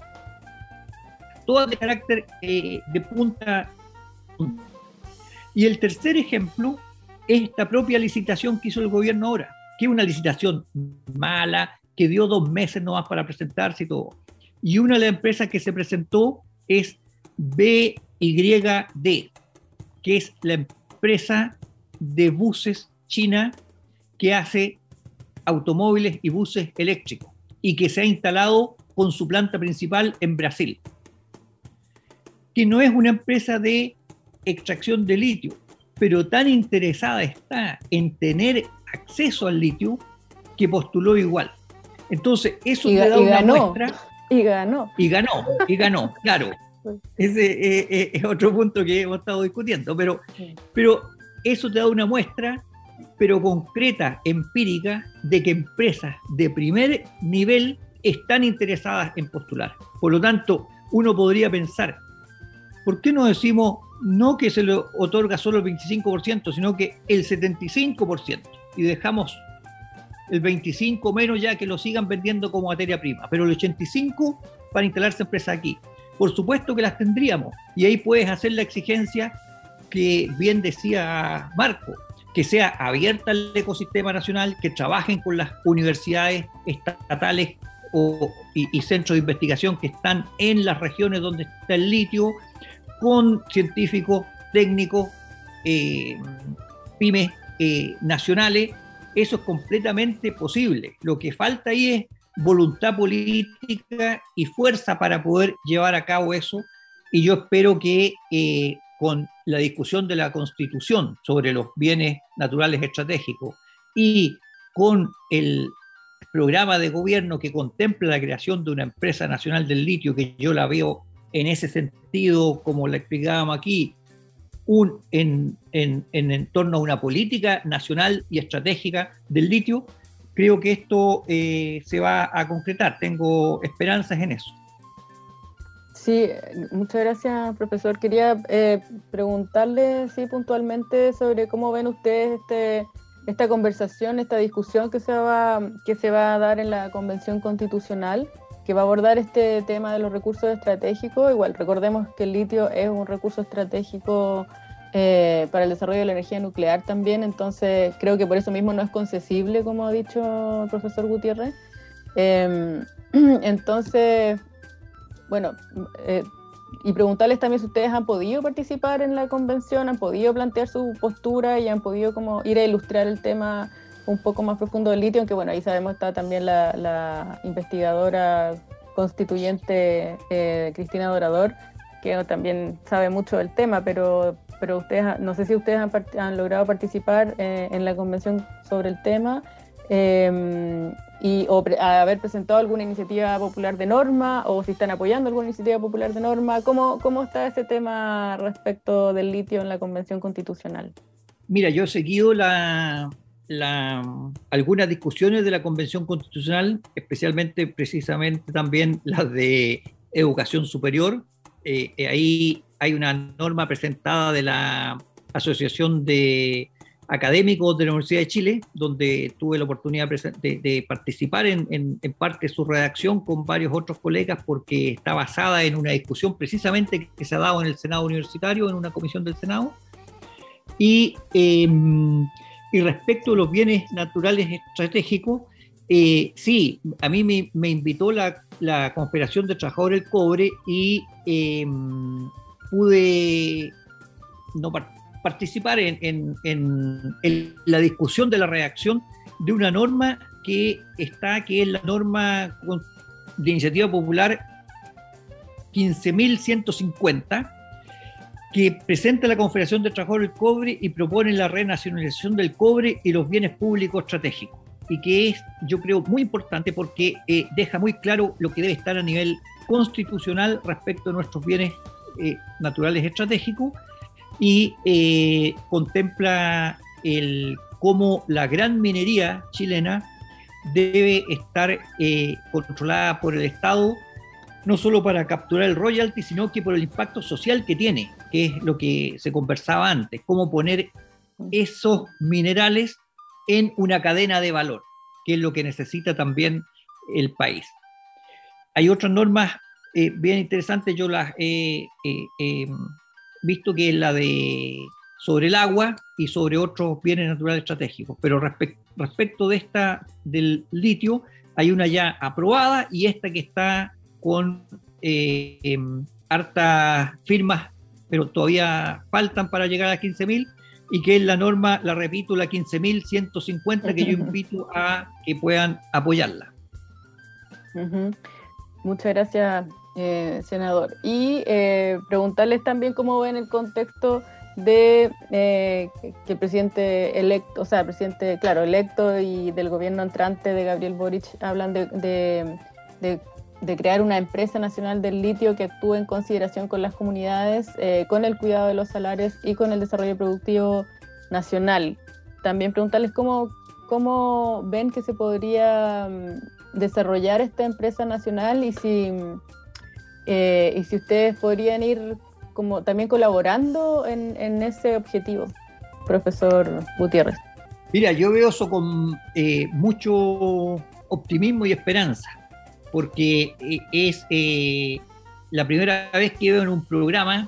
todo de carácter eh, de punta. Y el tercer ejemplo esta propia licitación que hizo el gobierno ahora, que es una licitación mala, que dio dos meses nomás para presentarse y todo. Y una de las empresas que se presentó es B Y D, que es la empresa de buses china que hace automóviles y buses eléctricos y que se ha instalado con su planta principal en Brasil, que no es una empresa de extracción de litio, pero tan interesada está en tener acceso al litio que postuló igual. Entonces, eso y, te da y una ganó, muestra. Y ganó. Y ganó, y ganó, claro. Ese eh, eh, es otro punto que hemos estado discutiendo, pero, sí. pero eso te da una muestra, pero concreta, empírica, de que empresas de primer nivel están interesadas en postular. Por lo tanto, uno podría pensar, ¿por qué no decimos no que se le otorga solo el veinticinco por ciento, sino que el setenta y cinco por ciento y dejamos el veinticinco por ciento menos ya que lo sigan vendiendo como materia prima, pero el ochenta y cinco por ciento para instalarse empresas aquí? Por supuesto que las tendríamos, y ahí puedes hacer la exigencia que bien decía Marco, que sea abierta al ecosistema nacional, que trabajen con las universidades estatales o, y, y centros de investigación que están en las regiones donde está el litio, con científicos, técnicos, eh, pymes eh, nacionales. Eso es completamente posible. Lo que falta ahí es voluntad política y fuerza para poder llevar a cabo eso, y yo espero que eh, con la discusión de la Constitución sobre los bienes naturales estratégicos y con el programa de gobierno que contempla la creación de una empresa nacional del litio, que yo la veo en ese sentido, como la explicábamos aquí, un, en, en, en, en torno a una política nacional y estratégica del litio, creo que esto eh, se va a concretar. Tengo esperanzas en eso. Sí, muchas gracias, profesor. Quería eh, preguntarle sí, puntualmente sobre cómo ven ustedes este, esta conversación, esta discusión que se, va, que se va a dar en la Convención Constitucional, que va a abordar este tema de los recursos estratégicos. Igual, recordemos que el litio es un recurso estratégico eh, para el desarrollo de la energía nuclear también, entonces creo que por eso mismo no es concesible, como ha dicho el profesor Gutiérrez. Eh, entonces, bueno, eh, y preguntarles también si ustedes han podido participar en la convención, han podido plantear su postura y han podido como ir a ilustrar el tema un poco más profundo del litio, aunque bueno, ahí sabemos está también la, la investigadora constituyente eh, Cristina Dorador, que también sabe mucho del tema, pero, pero ustedes, no sé si ustedes han, part- han logrado participar eh, en la convención sobre el tema eh, y o pre- haber presentado alguna iniciativa popular de norma, o si están apoyando alguna iniciativa popular de norma. ¿Cómo, cómo está ese tema respecto del litio en la Convención Constitucional? Mira, yo he seguido la, la, algunas discusiones de la Convención Constitucional, especialmente precisamente también las de educación superior. Eh, ahí hay una norma presentada de la Asociación de Académicos de la Universidad de Chile, donde tuve la oportunidad de, de participar en, en, en parte de su redacción con varios otros colegas, porque está basada en una discusión precisamente que se ha dado en el Senado Universitario, en una comisión del Senado. Y, eh, y respecto a los bienes naturales estratégicos, eh, sí, a mí me, me invitó la, la Confederación de Trabajadores del Cobre y eh, pude no participar participar en, en, en, en la discusión de la redacción de una norma que está, que es la norma de iniciativa popular quince mil ciento cincuenta, que presenta la Confederación de Trabajadores del Cobre y propone la renacionalización del cobre y los bienes públicos estratégicos, y que es, yo creo, muy importante porque eh, deja muy claro lo que debe estar a nivel constitucional respecto a nuestros bienes eh, naturales estratégicos, y eh, contempla el, cómo la gran minería chilena debe estar eh, controlada por el Estado, no solo para capturar el royalty, sino que por el impacto social que tiene, que es lo que se conversaba antes, cómo poner esos minerales en una cadena de valor, que es lo que necesita también el país. Hay otras normas eh, bien interesantes, yo las he... Eh, eh, visto que es la de sobre el agua y sobre otros bienes naturales estratégicos. Pero respect, respecto de esta del litio, hay una ya aprobada y esta que está con eh, eh, hartas firmas, pero todavía faltan para llegar a quince mil, y que es la norma, la repito, la quince mil ciento cincuenta, que yo invito a que puedan apoyarla. Uh-huh. Muchas gracias, eh, senador. Y eh, preguntarles también cómo ven el contexto de eh, que el presidente electo, o sea, el presidente, claro, electo y del gobierno entrante de Gabriel Boric hablan de, de, de, de crear una empresa nacional del litio que actúe en consideración con las comunidades, eh, con el cuidado de los salares y con el desarrollo productivo nacional. También preguntarles cómo, cómo ven que se podría desarrollar esta empresa nacional y si, eh, y si ustedes podrían ir como también colaborando en, en ese objetivo, profesor Gutiérrez. Mira, yo veo eso con eh, mucho optimismo y esperanza, porque eh, es eh, la primera vez que veo en un programa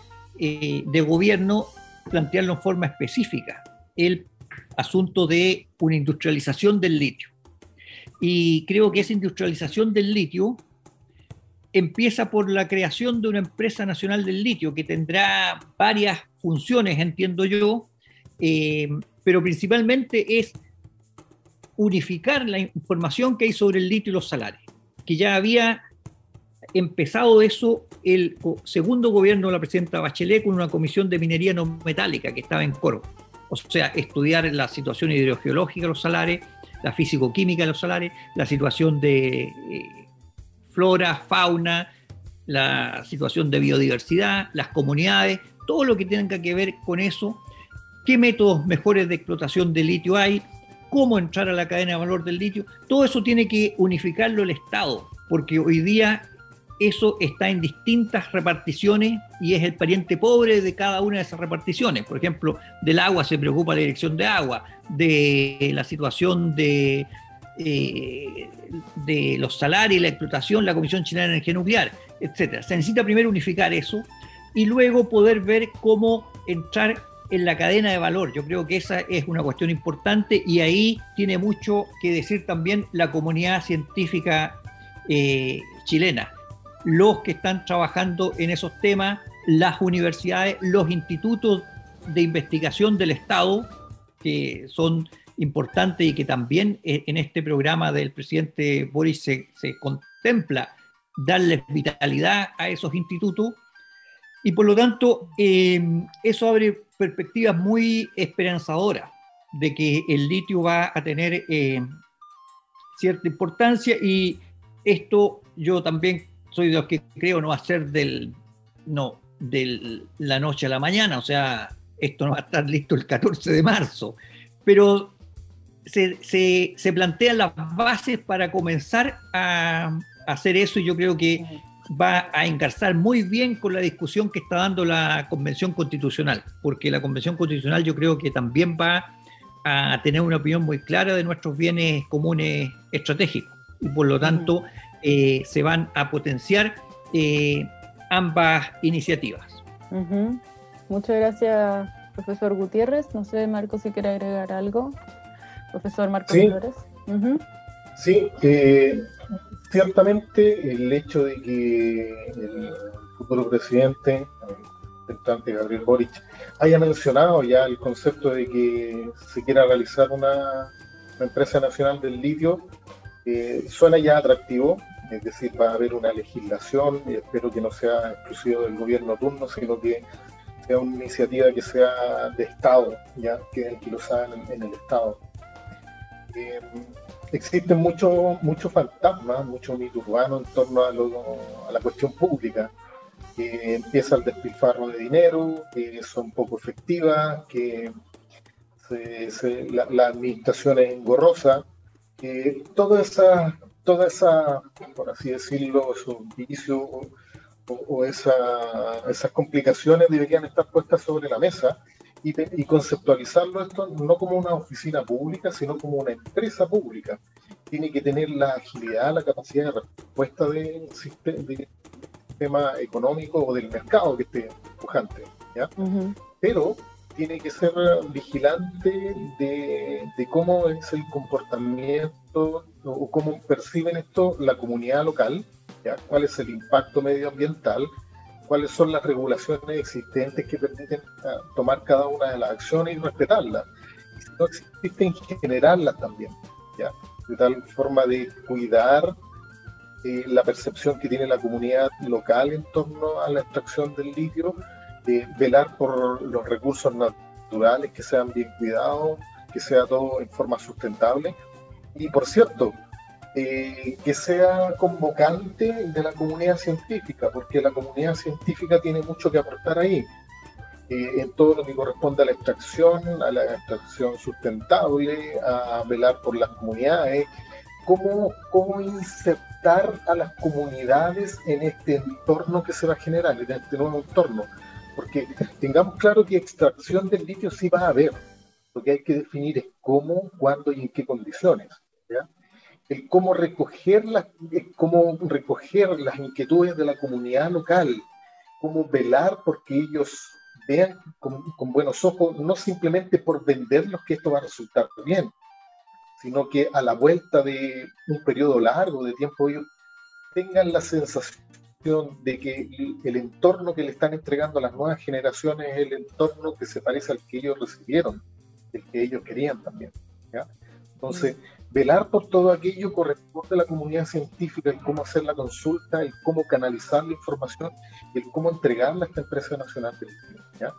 eh, de gobierno plantearlo en forma específica, el asunto de una industrialización del litio. Y creo que esa industrialización del litio empieza por la creación de una empresa nacional del litio que tendrá varias funciones, entiendo yo, eh, pero principalmente es unificar la información que hay sobre el litio y los salares, que ya había empezado eso el segundo gobierno de la presidenta Bachelet con una comisión de minería no metálica que estaba en Coro. O sea, estudiar la situación hidrogeológica de los salares, la físico-química de los salares, la situación de eh, flora, fauna, la situación de biodiversidad, las comunidades, todo lo que tenga que ver con eso, qué métodos mejores de explotación de litio hay, cómo entrar a la cadena de valor del litio, todo eso tiene que unificarlo el Estado, porque hoy día eso está en distintas reparticiones y es el pariente pobre de cada una de esas reparticiones. Por ejemplo, del agua se preocupa la Dirección de Agua, de la situación de, eh, de los salarios y la explotación, la Comisión Chilena de Energía Nuclear, etcétera. Se necesita primero unificar eso y luego poder ver cómo entrar en la cadena de valor. Yo creo que esa es una cuestión importante y ahí tiene mucho que decir también la comunidad científica eh, chilena. Los que están trabajando en esos temas, las universidades, los institutos de investigación del Estado, que son importantes y que también en este programa del presidente Boric se, se contempla darles vitalidad a esos institutos, y por lo tanto eh, eso abre perspectivas muy esperanzadoras de que el litio va a tener eh, cierta importancia, y esto yo también soy de los que creo no va a ser del, no, de la noche a la mañana, o sea, esto no va a estar listo el catorce de marzo, pero se, se, se plantean las bases para comenzar a, a hacer eso, y yo creo que va a encarzar muy bien con la discusión que está dando la Convención Constitucional, porque la Convención Constitucional yo creo que también va a tener una opinión muy clara de nuestros bienes comunes estratégicos, y por lo tanto eh, se van a potenciar eh, ambas iniciativas. Uh-huh. Muchas gracias, profesor Gutiérrez. No sé, Marco, si quiere agregar algo. Profesor Marco sí. Flores. Uh-huh. Sí, eh, ciertamente el hecho de que el futuro presidente, el entrante Gabriel Boric, haya mencionado ya el concepto de que se quiera realizar una, una empresa nacional del litio, eh, suena ya atractivo, es decir, va a haber una legislación, y espero que no sea exclusivo del gobierno turno, sino que sea una iniciativa que sea de Estado, ya que, que lo hagan en, en el Estado. Eh, existen muchos muchos fantasmas, mucho mito urbano en torno a, lo, a la cuestión pública. Que empieza el despilfarro de dinero, que son poco efectivas, que se, se, la, la administración es engorrosa, que toda esa, toda esa, por así decirlo, esos vicios o, o esa, esas complicaciones deberían estar puestas sobre la mesa y, y conceptualizarlo esto no como una oficina pública, sino como una empresa pública. Tiene que tener la agilidad, la capacidad de respuesta del sistema, de, sistema económico o del mercado que esté pujante, ¿ya? Uh-huh. Pero tiene que ser vigilante de, de cómo es el comportamiento o cómo perciben esto la comunidad local, ¿ya? Cuál es el impacto medioambiental, cuáles son las regulaciones existentes que permiten uh, tomar cada una de las acciones y respetarlas. Y si no existen, generarlas también, ¿ya? De tal forma de cuidar eh, la percepción que tiene la comunidad local en torno a la extracción del litio, de velar por los recursos naturales, que sean bien cuidados, que sea todo en forma sustentable. Y por cierto, eh, que sea convocante de la comunidad científica, porque la comunidad científica tiene mucho que aportar ahí, eh, en todo lo que corresponde a la extracción, a la extracción sustentable, a velar por las comunidades, cómo, cómo insertar a las comunidades en este entorno que se va a generar, en este nuevo entorno. Porque tengamos claro que extracción del litio sí va a haber. Lo que hay que definir es cómo, cuándo y en qué condiciones, ¿ya? El cómo recoger, las, cómo recoger las inquietudes de la comunidad local, cómo velar porque ellos vean con, con buenos ojos, no simplemente por venderlos que esto va a resultar bien, sino que a la vuelta de un periodo largo de tiempo ellos tengan la sensación de que el entorno que le están entregando a las nuevas generaciones es el entorno que se parece al que ellos recibieron, el que ellos querían también, ¿ya? Entonces, velar por todo aquello corresponde a la comunidad científica, el cómo hacer la consulta, el cómo canalizar la información y el cómo entregarla a esta empresa nacional del litio, ¿ya?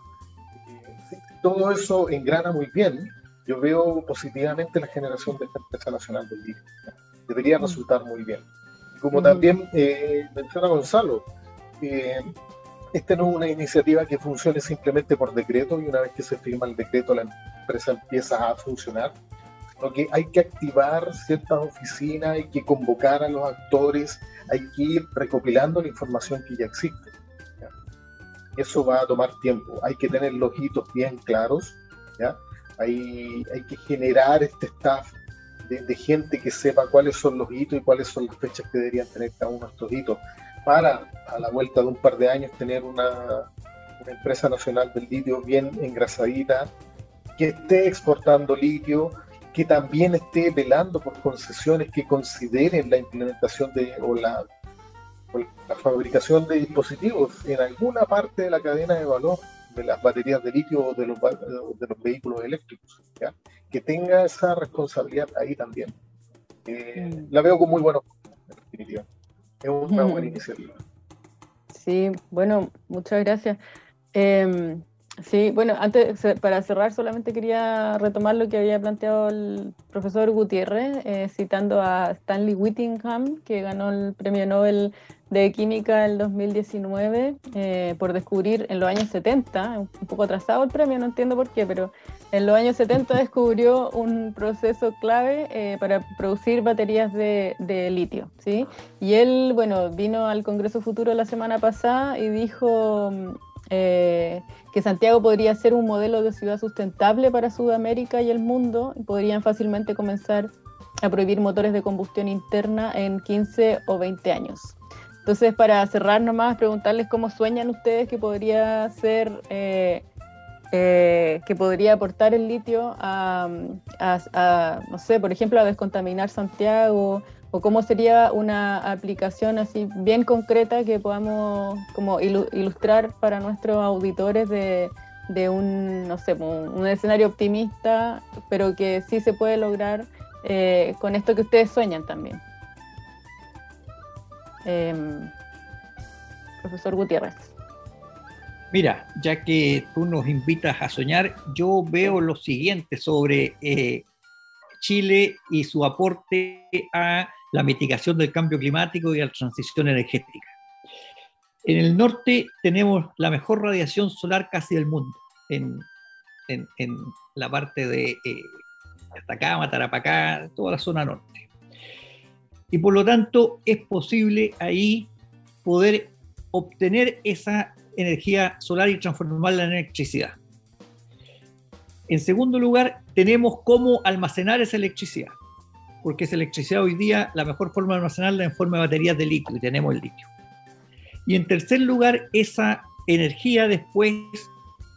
Si todo eso engrana muy bien, yo veo positivamente la generación de esta empresa nacional del litio, ¿ya? Debería resultar muy bien. Como también eh, menciona Gonzalo, eh, esta no es una iniciativa que funcione simplemente por decreto y una vez que se firma el decreto la empresa empieza a funcionar, sino que hay que activar ciertas oficinas, hay que convocar a los actores, hay que ir recopilando la información que ya existe, ¿ya? Eso va a tomar tiempo, hay que tener los hitos bien claros, ¿ya? Hay, hay que generar este staff De, de gente que sepa cuáles son los hitos y cuáles son las fechas que deberían tener cada uno de estos hitos, para a la vuelta de un par de años tener una, una empresa nacional del litio bien engrasadita, que esté exportando litio, que también esté velando por concesiones que consideren la implementación de o la, o la fabricación de dispositivos en alguna parte de la cadena de valor de las baterías de litio o de los, de los vehículos eléctricos, ¿ya? Que tenga esa responsabilidad ahí también. Eh, mm. La veo con muy buenos puntos, en definitiva. Es una mm. buena iniciativa. Sí, bueno, muchas gracias. Eh, sí, bueno, antes, para cerrar, solamente quería retomar lo que había planteado el profesor Gutiérrez, eh, citando a Stanley Whittingham, que ganó el Premio Nobel de Química el dos mil diecinueve eh, por descubrir en los años setenta, un poco atrasado el premio, no entiendo por qué, pero en los años setenta descubrió un proceso clave eh, para producir baterías de, de litio, ¿sí? Y él, bueno, vino al Congreso Futuro la semana pasada y dijo eh, que Santiago podría ser un modelo de ciudad sustentable para Sudamérica y el mundo, y podrían fácilmente comenzar a prohibir motores de combustión interna en quince o veinte años. Entonces, para cerrar nomás, preguntarles cómo sueñan ustedes que podría ser, eh, eh, que podría aportar el litio a, a, a, no sé, por ejemplo, a descontaminar Santiago, o cómo sería una aplicación así bien concreta que podamos como ilustrar para nuestros auditores de, de un, no sé, un, un escenario optimista, pero que sí se puede lograr eh, con esto que ustedes sueñan también. Eh, profesor Gutiérrez. Mira, ya que tú nos invitas a soñar, yo veo lo siguiente sobre eh, Chile y su aporte a la mitigación del cambio climático y a la transición energética. En el norte tenemos la mejor radiación solar casi del mundo, en, en, en la parte de eh, Atacama, Tarapacá, toda la zona norte. Y por lo tanto es posible ahí poder obtener esa energía solar y transformarla en electricidad. En segundo lugar, tenemos cómo almacenar esa electricidad, porque esa electricidad hoy día, la mejor forma de almacenarla es en forma de baterías de litio, y tenemos el litio. Y en tercer lugar, esa energía después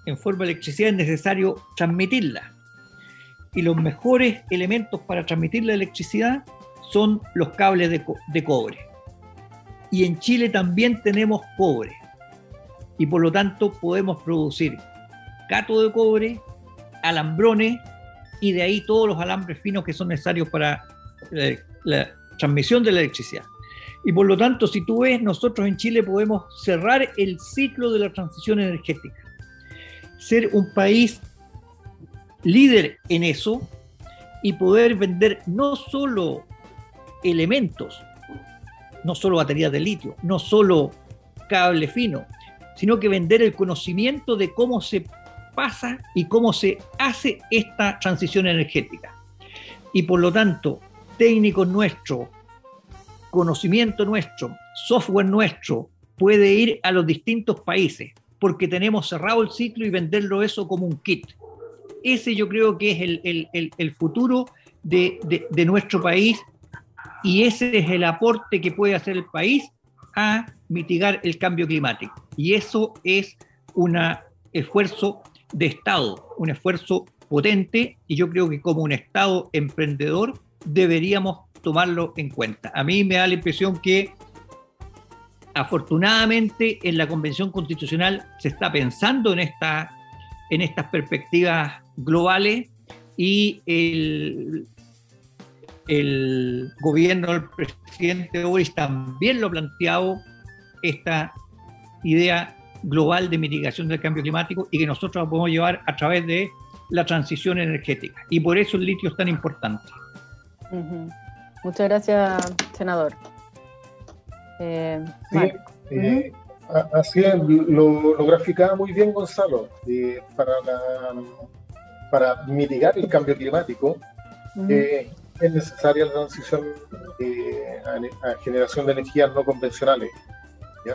en forma de electricidad es necesario transmitirla. Y los mejores elementos para transmitir la electricidad son los cables de, co- de cobre. Y en Chile también tenemos cobre. Y por lo tanto podemos producir cátodo de cobre, alambrones, y de ahí todos los alambres finos que son necesarios para la, la transmisión de la electricidad. Y por lo tanto, si tú ves, nosotros en Chile podemos cerrar el ciclo de la transición energética. Ser un país líder en eso y poder vender no solo elementos, no solo baterías de litio, no solo cable fino, sino que vender el conocimiento de cómo se pasa y cómo se hace esta transición energética. Y por lo tanto, técnicos nuestros, conocimiento nuestro, software nuestro, puede ir a los distintos países, porque tenemos cerrado el ciclo y venderlo eso como un kit. Ese yo creo que es el, el, el, el futuro de, de, de nuestro país, y ese es el aporte que puede hacer el país a mitigar el cambio climático. Y eso es un esfuerzo de Estado, un esfuerzo potente, y yo creo que como un Estado emprendedor deberíamos tomarlo en cuenta. A mí me da la impresión que afortunadamente en la Convención Constitucional se está pensando en, esta, en estas perspectivas globales, y el, el gobierno del presidente Boris también lo ha planteado, esta idea global de mitigación del cambio climático, y que nosotros la podemos llevar a través de la transición energética. Y por eso el litio es tan importante. Uh-huh. Muchas gracias, senador. Eh, sí, eh, uh-huh. Así es, lo, lo graficaba muy bien Gonzalo. Eh, para, la, para mitigar el cambio climático, uh-huh. eh, es necesaria la transición eh, a, a generación de energías no convencionales, ¿ya?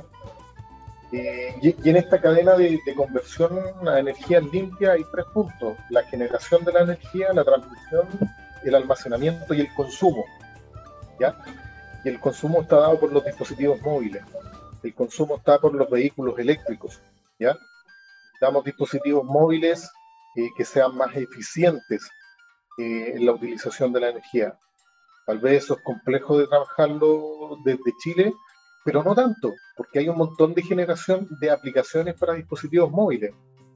Eh, y, y en esta cadena de, de conversión a energías limpias hay tres puntos: la generación de la energía, la transmisión, el almacenamiento y el consumo, ¿ya? Y el consumo está dado por los dispositivos móviles, el consumo está por los vehículos eléctricos, ¿ya? Damos dispositivos móviles eh, que sean más eficientes eh, en la utilización de la energía. Tal vez eso es complejo de trabajarlo desde Chile, pero no tanto, porque hay un montón de generación de aplicaciones para dispositivos móviles.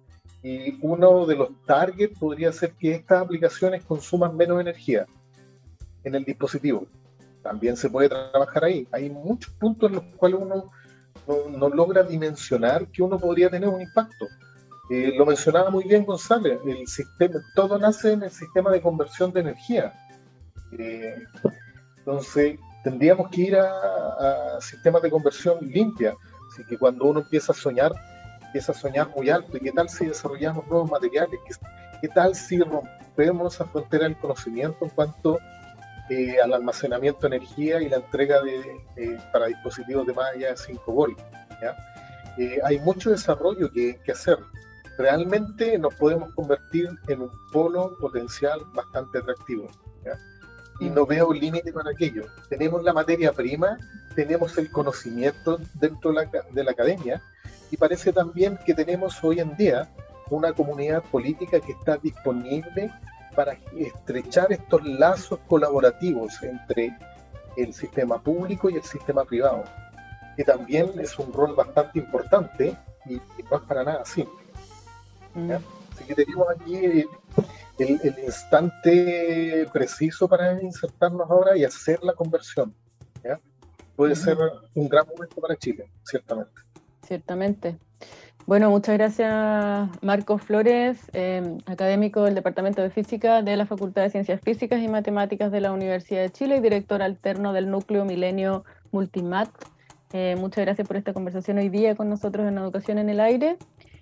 Y uno de los targets podría ser que estas aplicaciones consuman menos energía en el dispositivo. También se puede trabajar ahí. Hay muchos puntos en los cuales uno no, no logra dimensionar que uno podría tener un impacto. Eh, lo mencionaba muy bien González, el sistema, todo nace en el sistema de conversión de energía. Eh, entonces, tendríamos que ir a, a sistemas de conversión limpia. Así que cuando uno empieza a soñar, empieza a soñar muy alto. ¿Y qué tal si desarrollamos nuevos materiales? ¿Qué, qué tal si rompemos esa frontera del conocimiento en cuanto eh, al almacenamiento de energía y la entrega de, eh, para dispositivos de más allá de cinco volts? ¿Ya? Eh, hay mucho desarrollo que, que hacer. Realmente nos podemos convertir en un polo potencial bastante atractivo, ¿ya? Y no veo límite para aquello. Tenemos la materia prima, tenemos el conocimiento dentro de la, de la academia, y parece también que tenemos hoy en día una comunidad política que está disponible para estrechar estos lazos colaborativos entre el sistema público y el sistema privado, que también es un rol bastante importante y, y no es para nada simple. ¿Ya? Así que tenemos aquí el, el, el instante preciso para insertarnos ahora y hacer la conversión, ¿ya? Puede ser un gran momento para Chile, ciertamente. Ciertamente. Bueno, muchas gracias Marcos Flores, eh, académico del Departamento de Física de la Facultad de Ciencias Físicas y Matemáticas de la Universidad de Chile y director alterno del Núcleo Milenio Multimat. Eh, muchas gracias por esta conversación hoy día con nosotros en Educación en el Aire.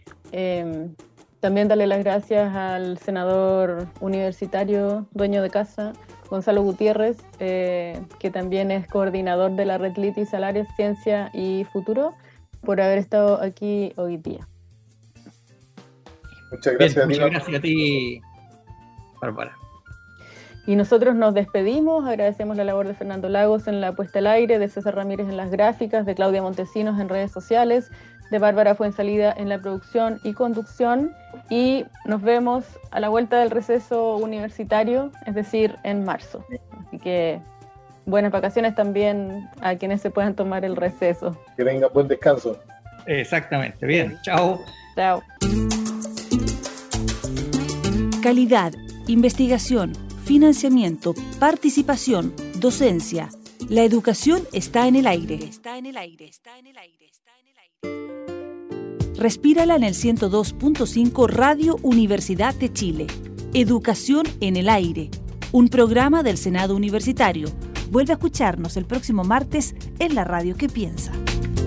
Eh, También darle las gracias al senador universitario, dueño de casa, Gonzalo Gutiérrez, eh, que también es coordinador de la Red Liti Salarios, Ciencia y Futuro, por haber estado aquí hoy día. Muchas gracias, Bien, muchas gracias a ti, Bárbara. Y nosotros nos despedimos, agradecemos la labor de Fernando Lagos en la puesta al aire, de César Ramírez en las gráficas, de Claudia Montesinos en redes sociales, de Bárbara Fuenzalida en la producción y conducción, y nos vemos a la vuelta del receso universitario, es decir, en marzo. Así que buenas vacaciones también a quienes se puedan tomar el receso. Que venga buen descanso. Exactamente, bien, chao. Chao. Calidad, investigación, financiamiento, participación, docencia. La educación está en el aire. Está en el aire, está en el aire, está en el aire. Respírala en el ciento dos punto cinco Radio Universidad de Chile. Educación en el aire. Un programa del Senado Universitario. Vuelve a escucharnos el próximo martes en la radio que piensa.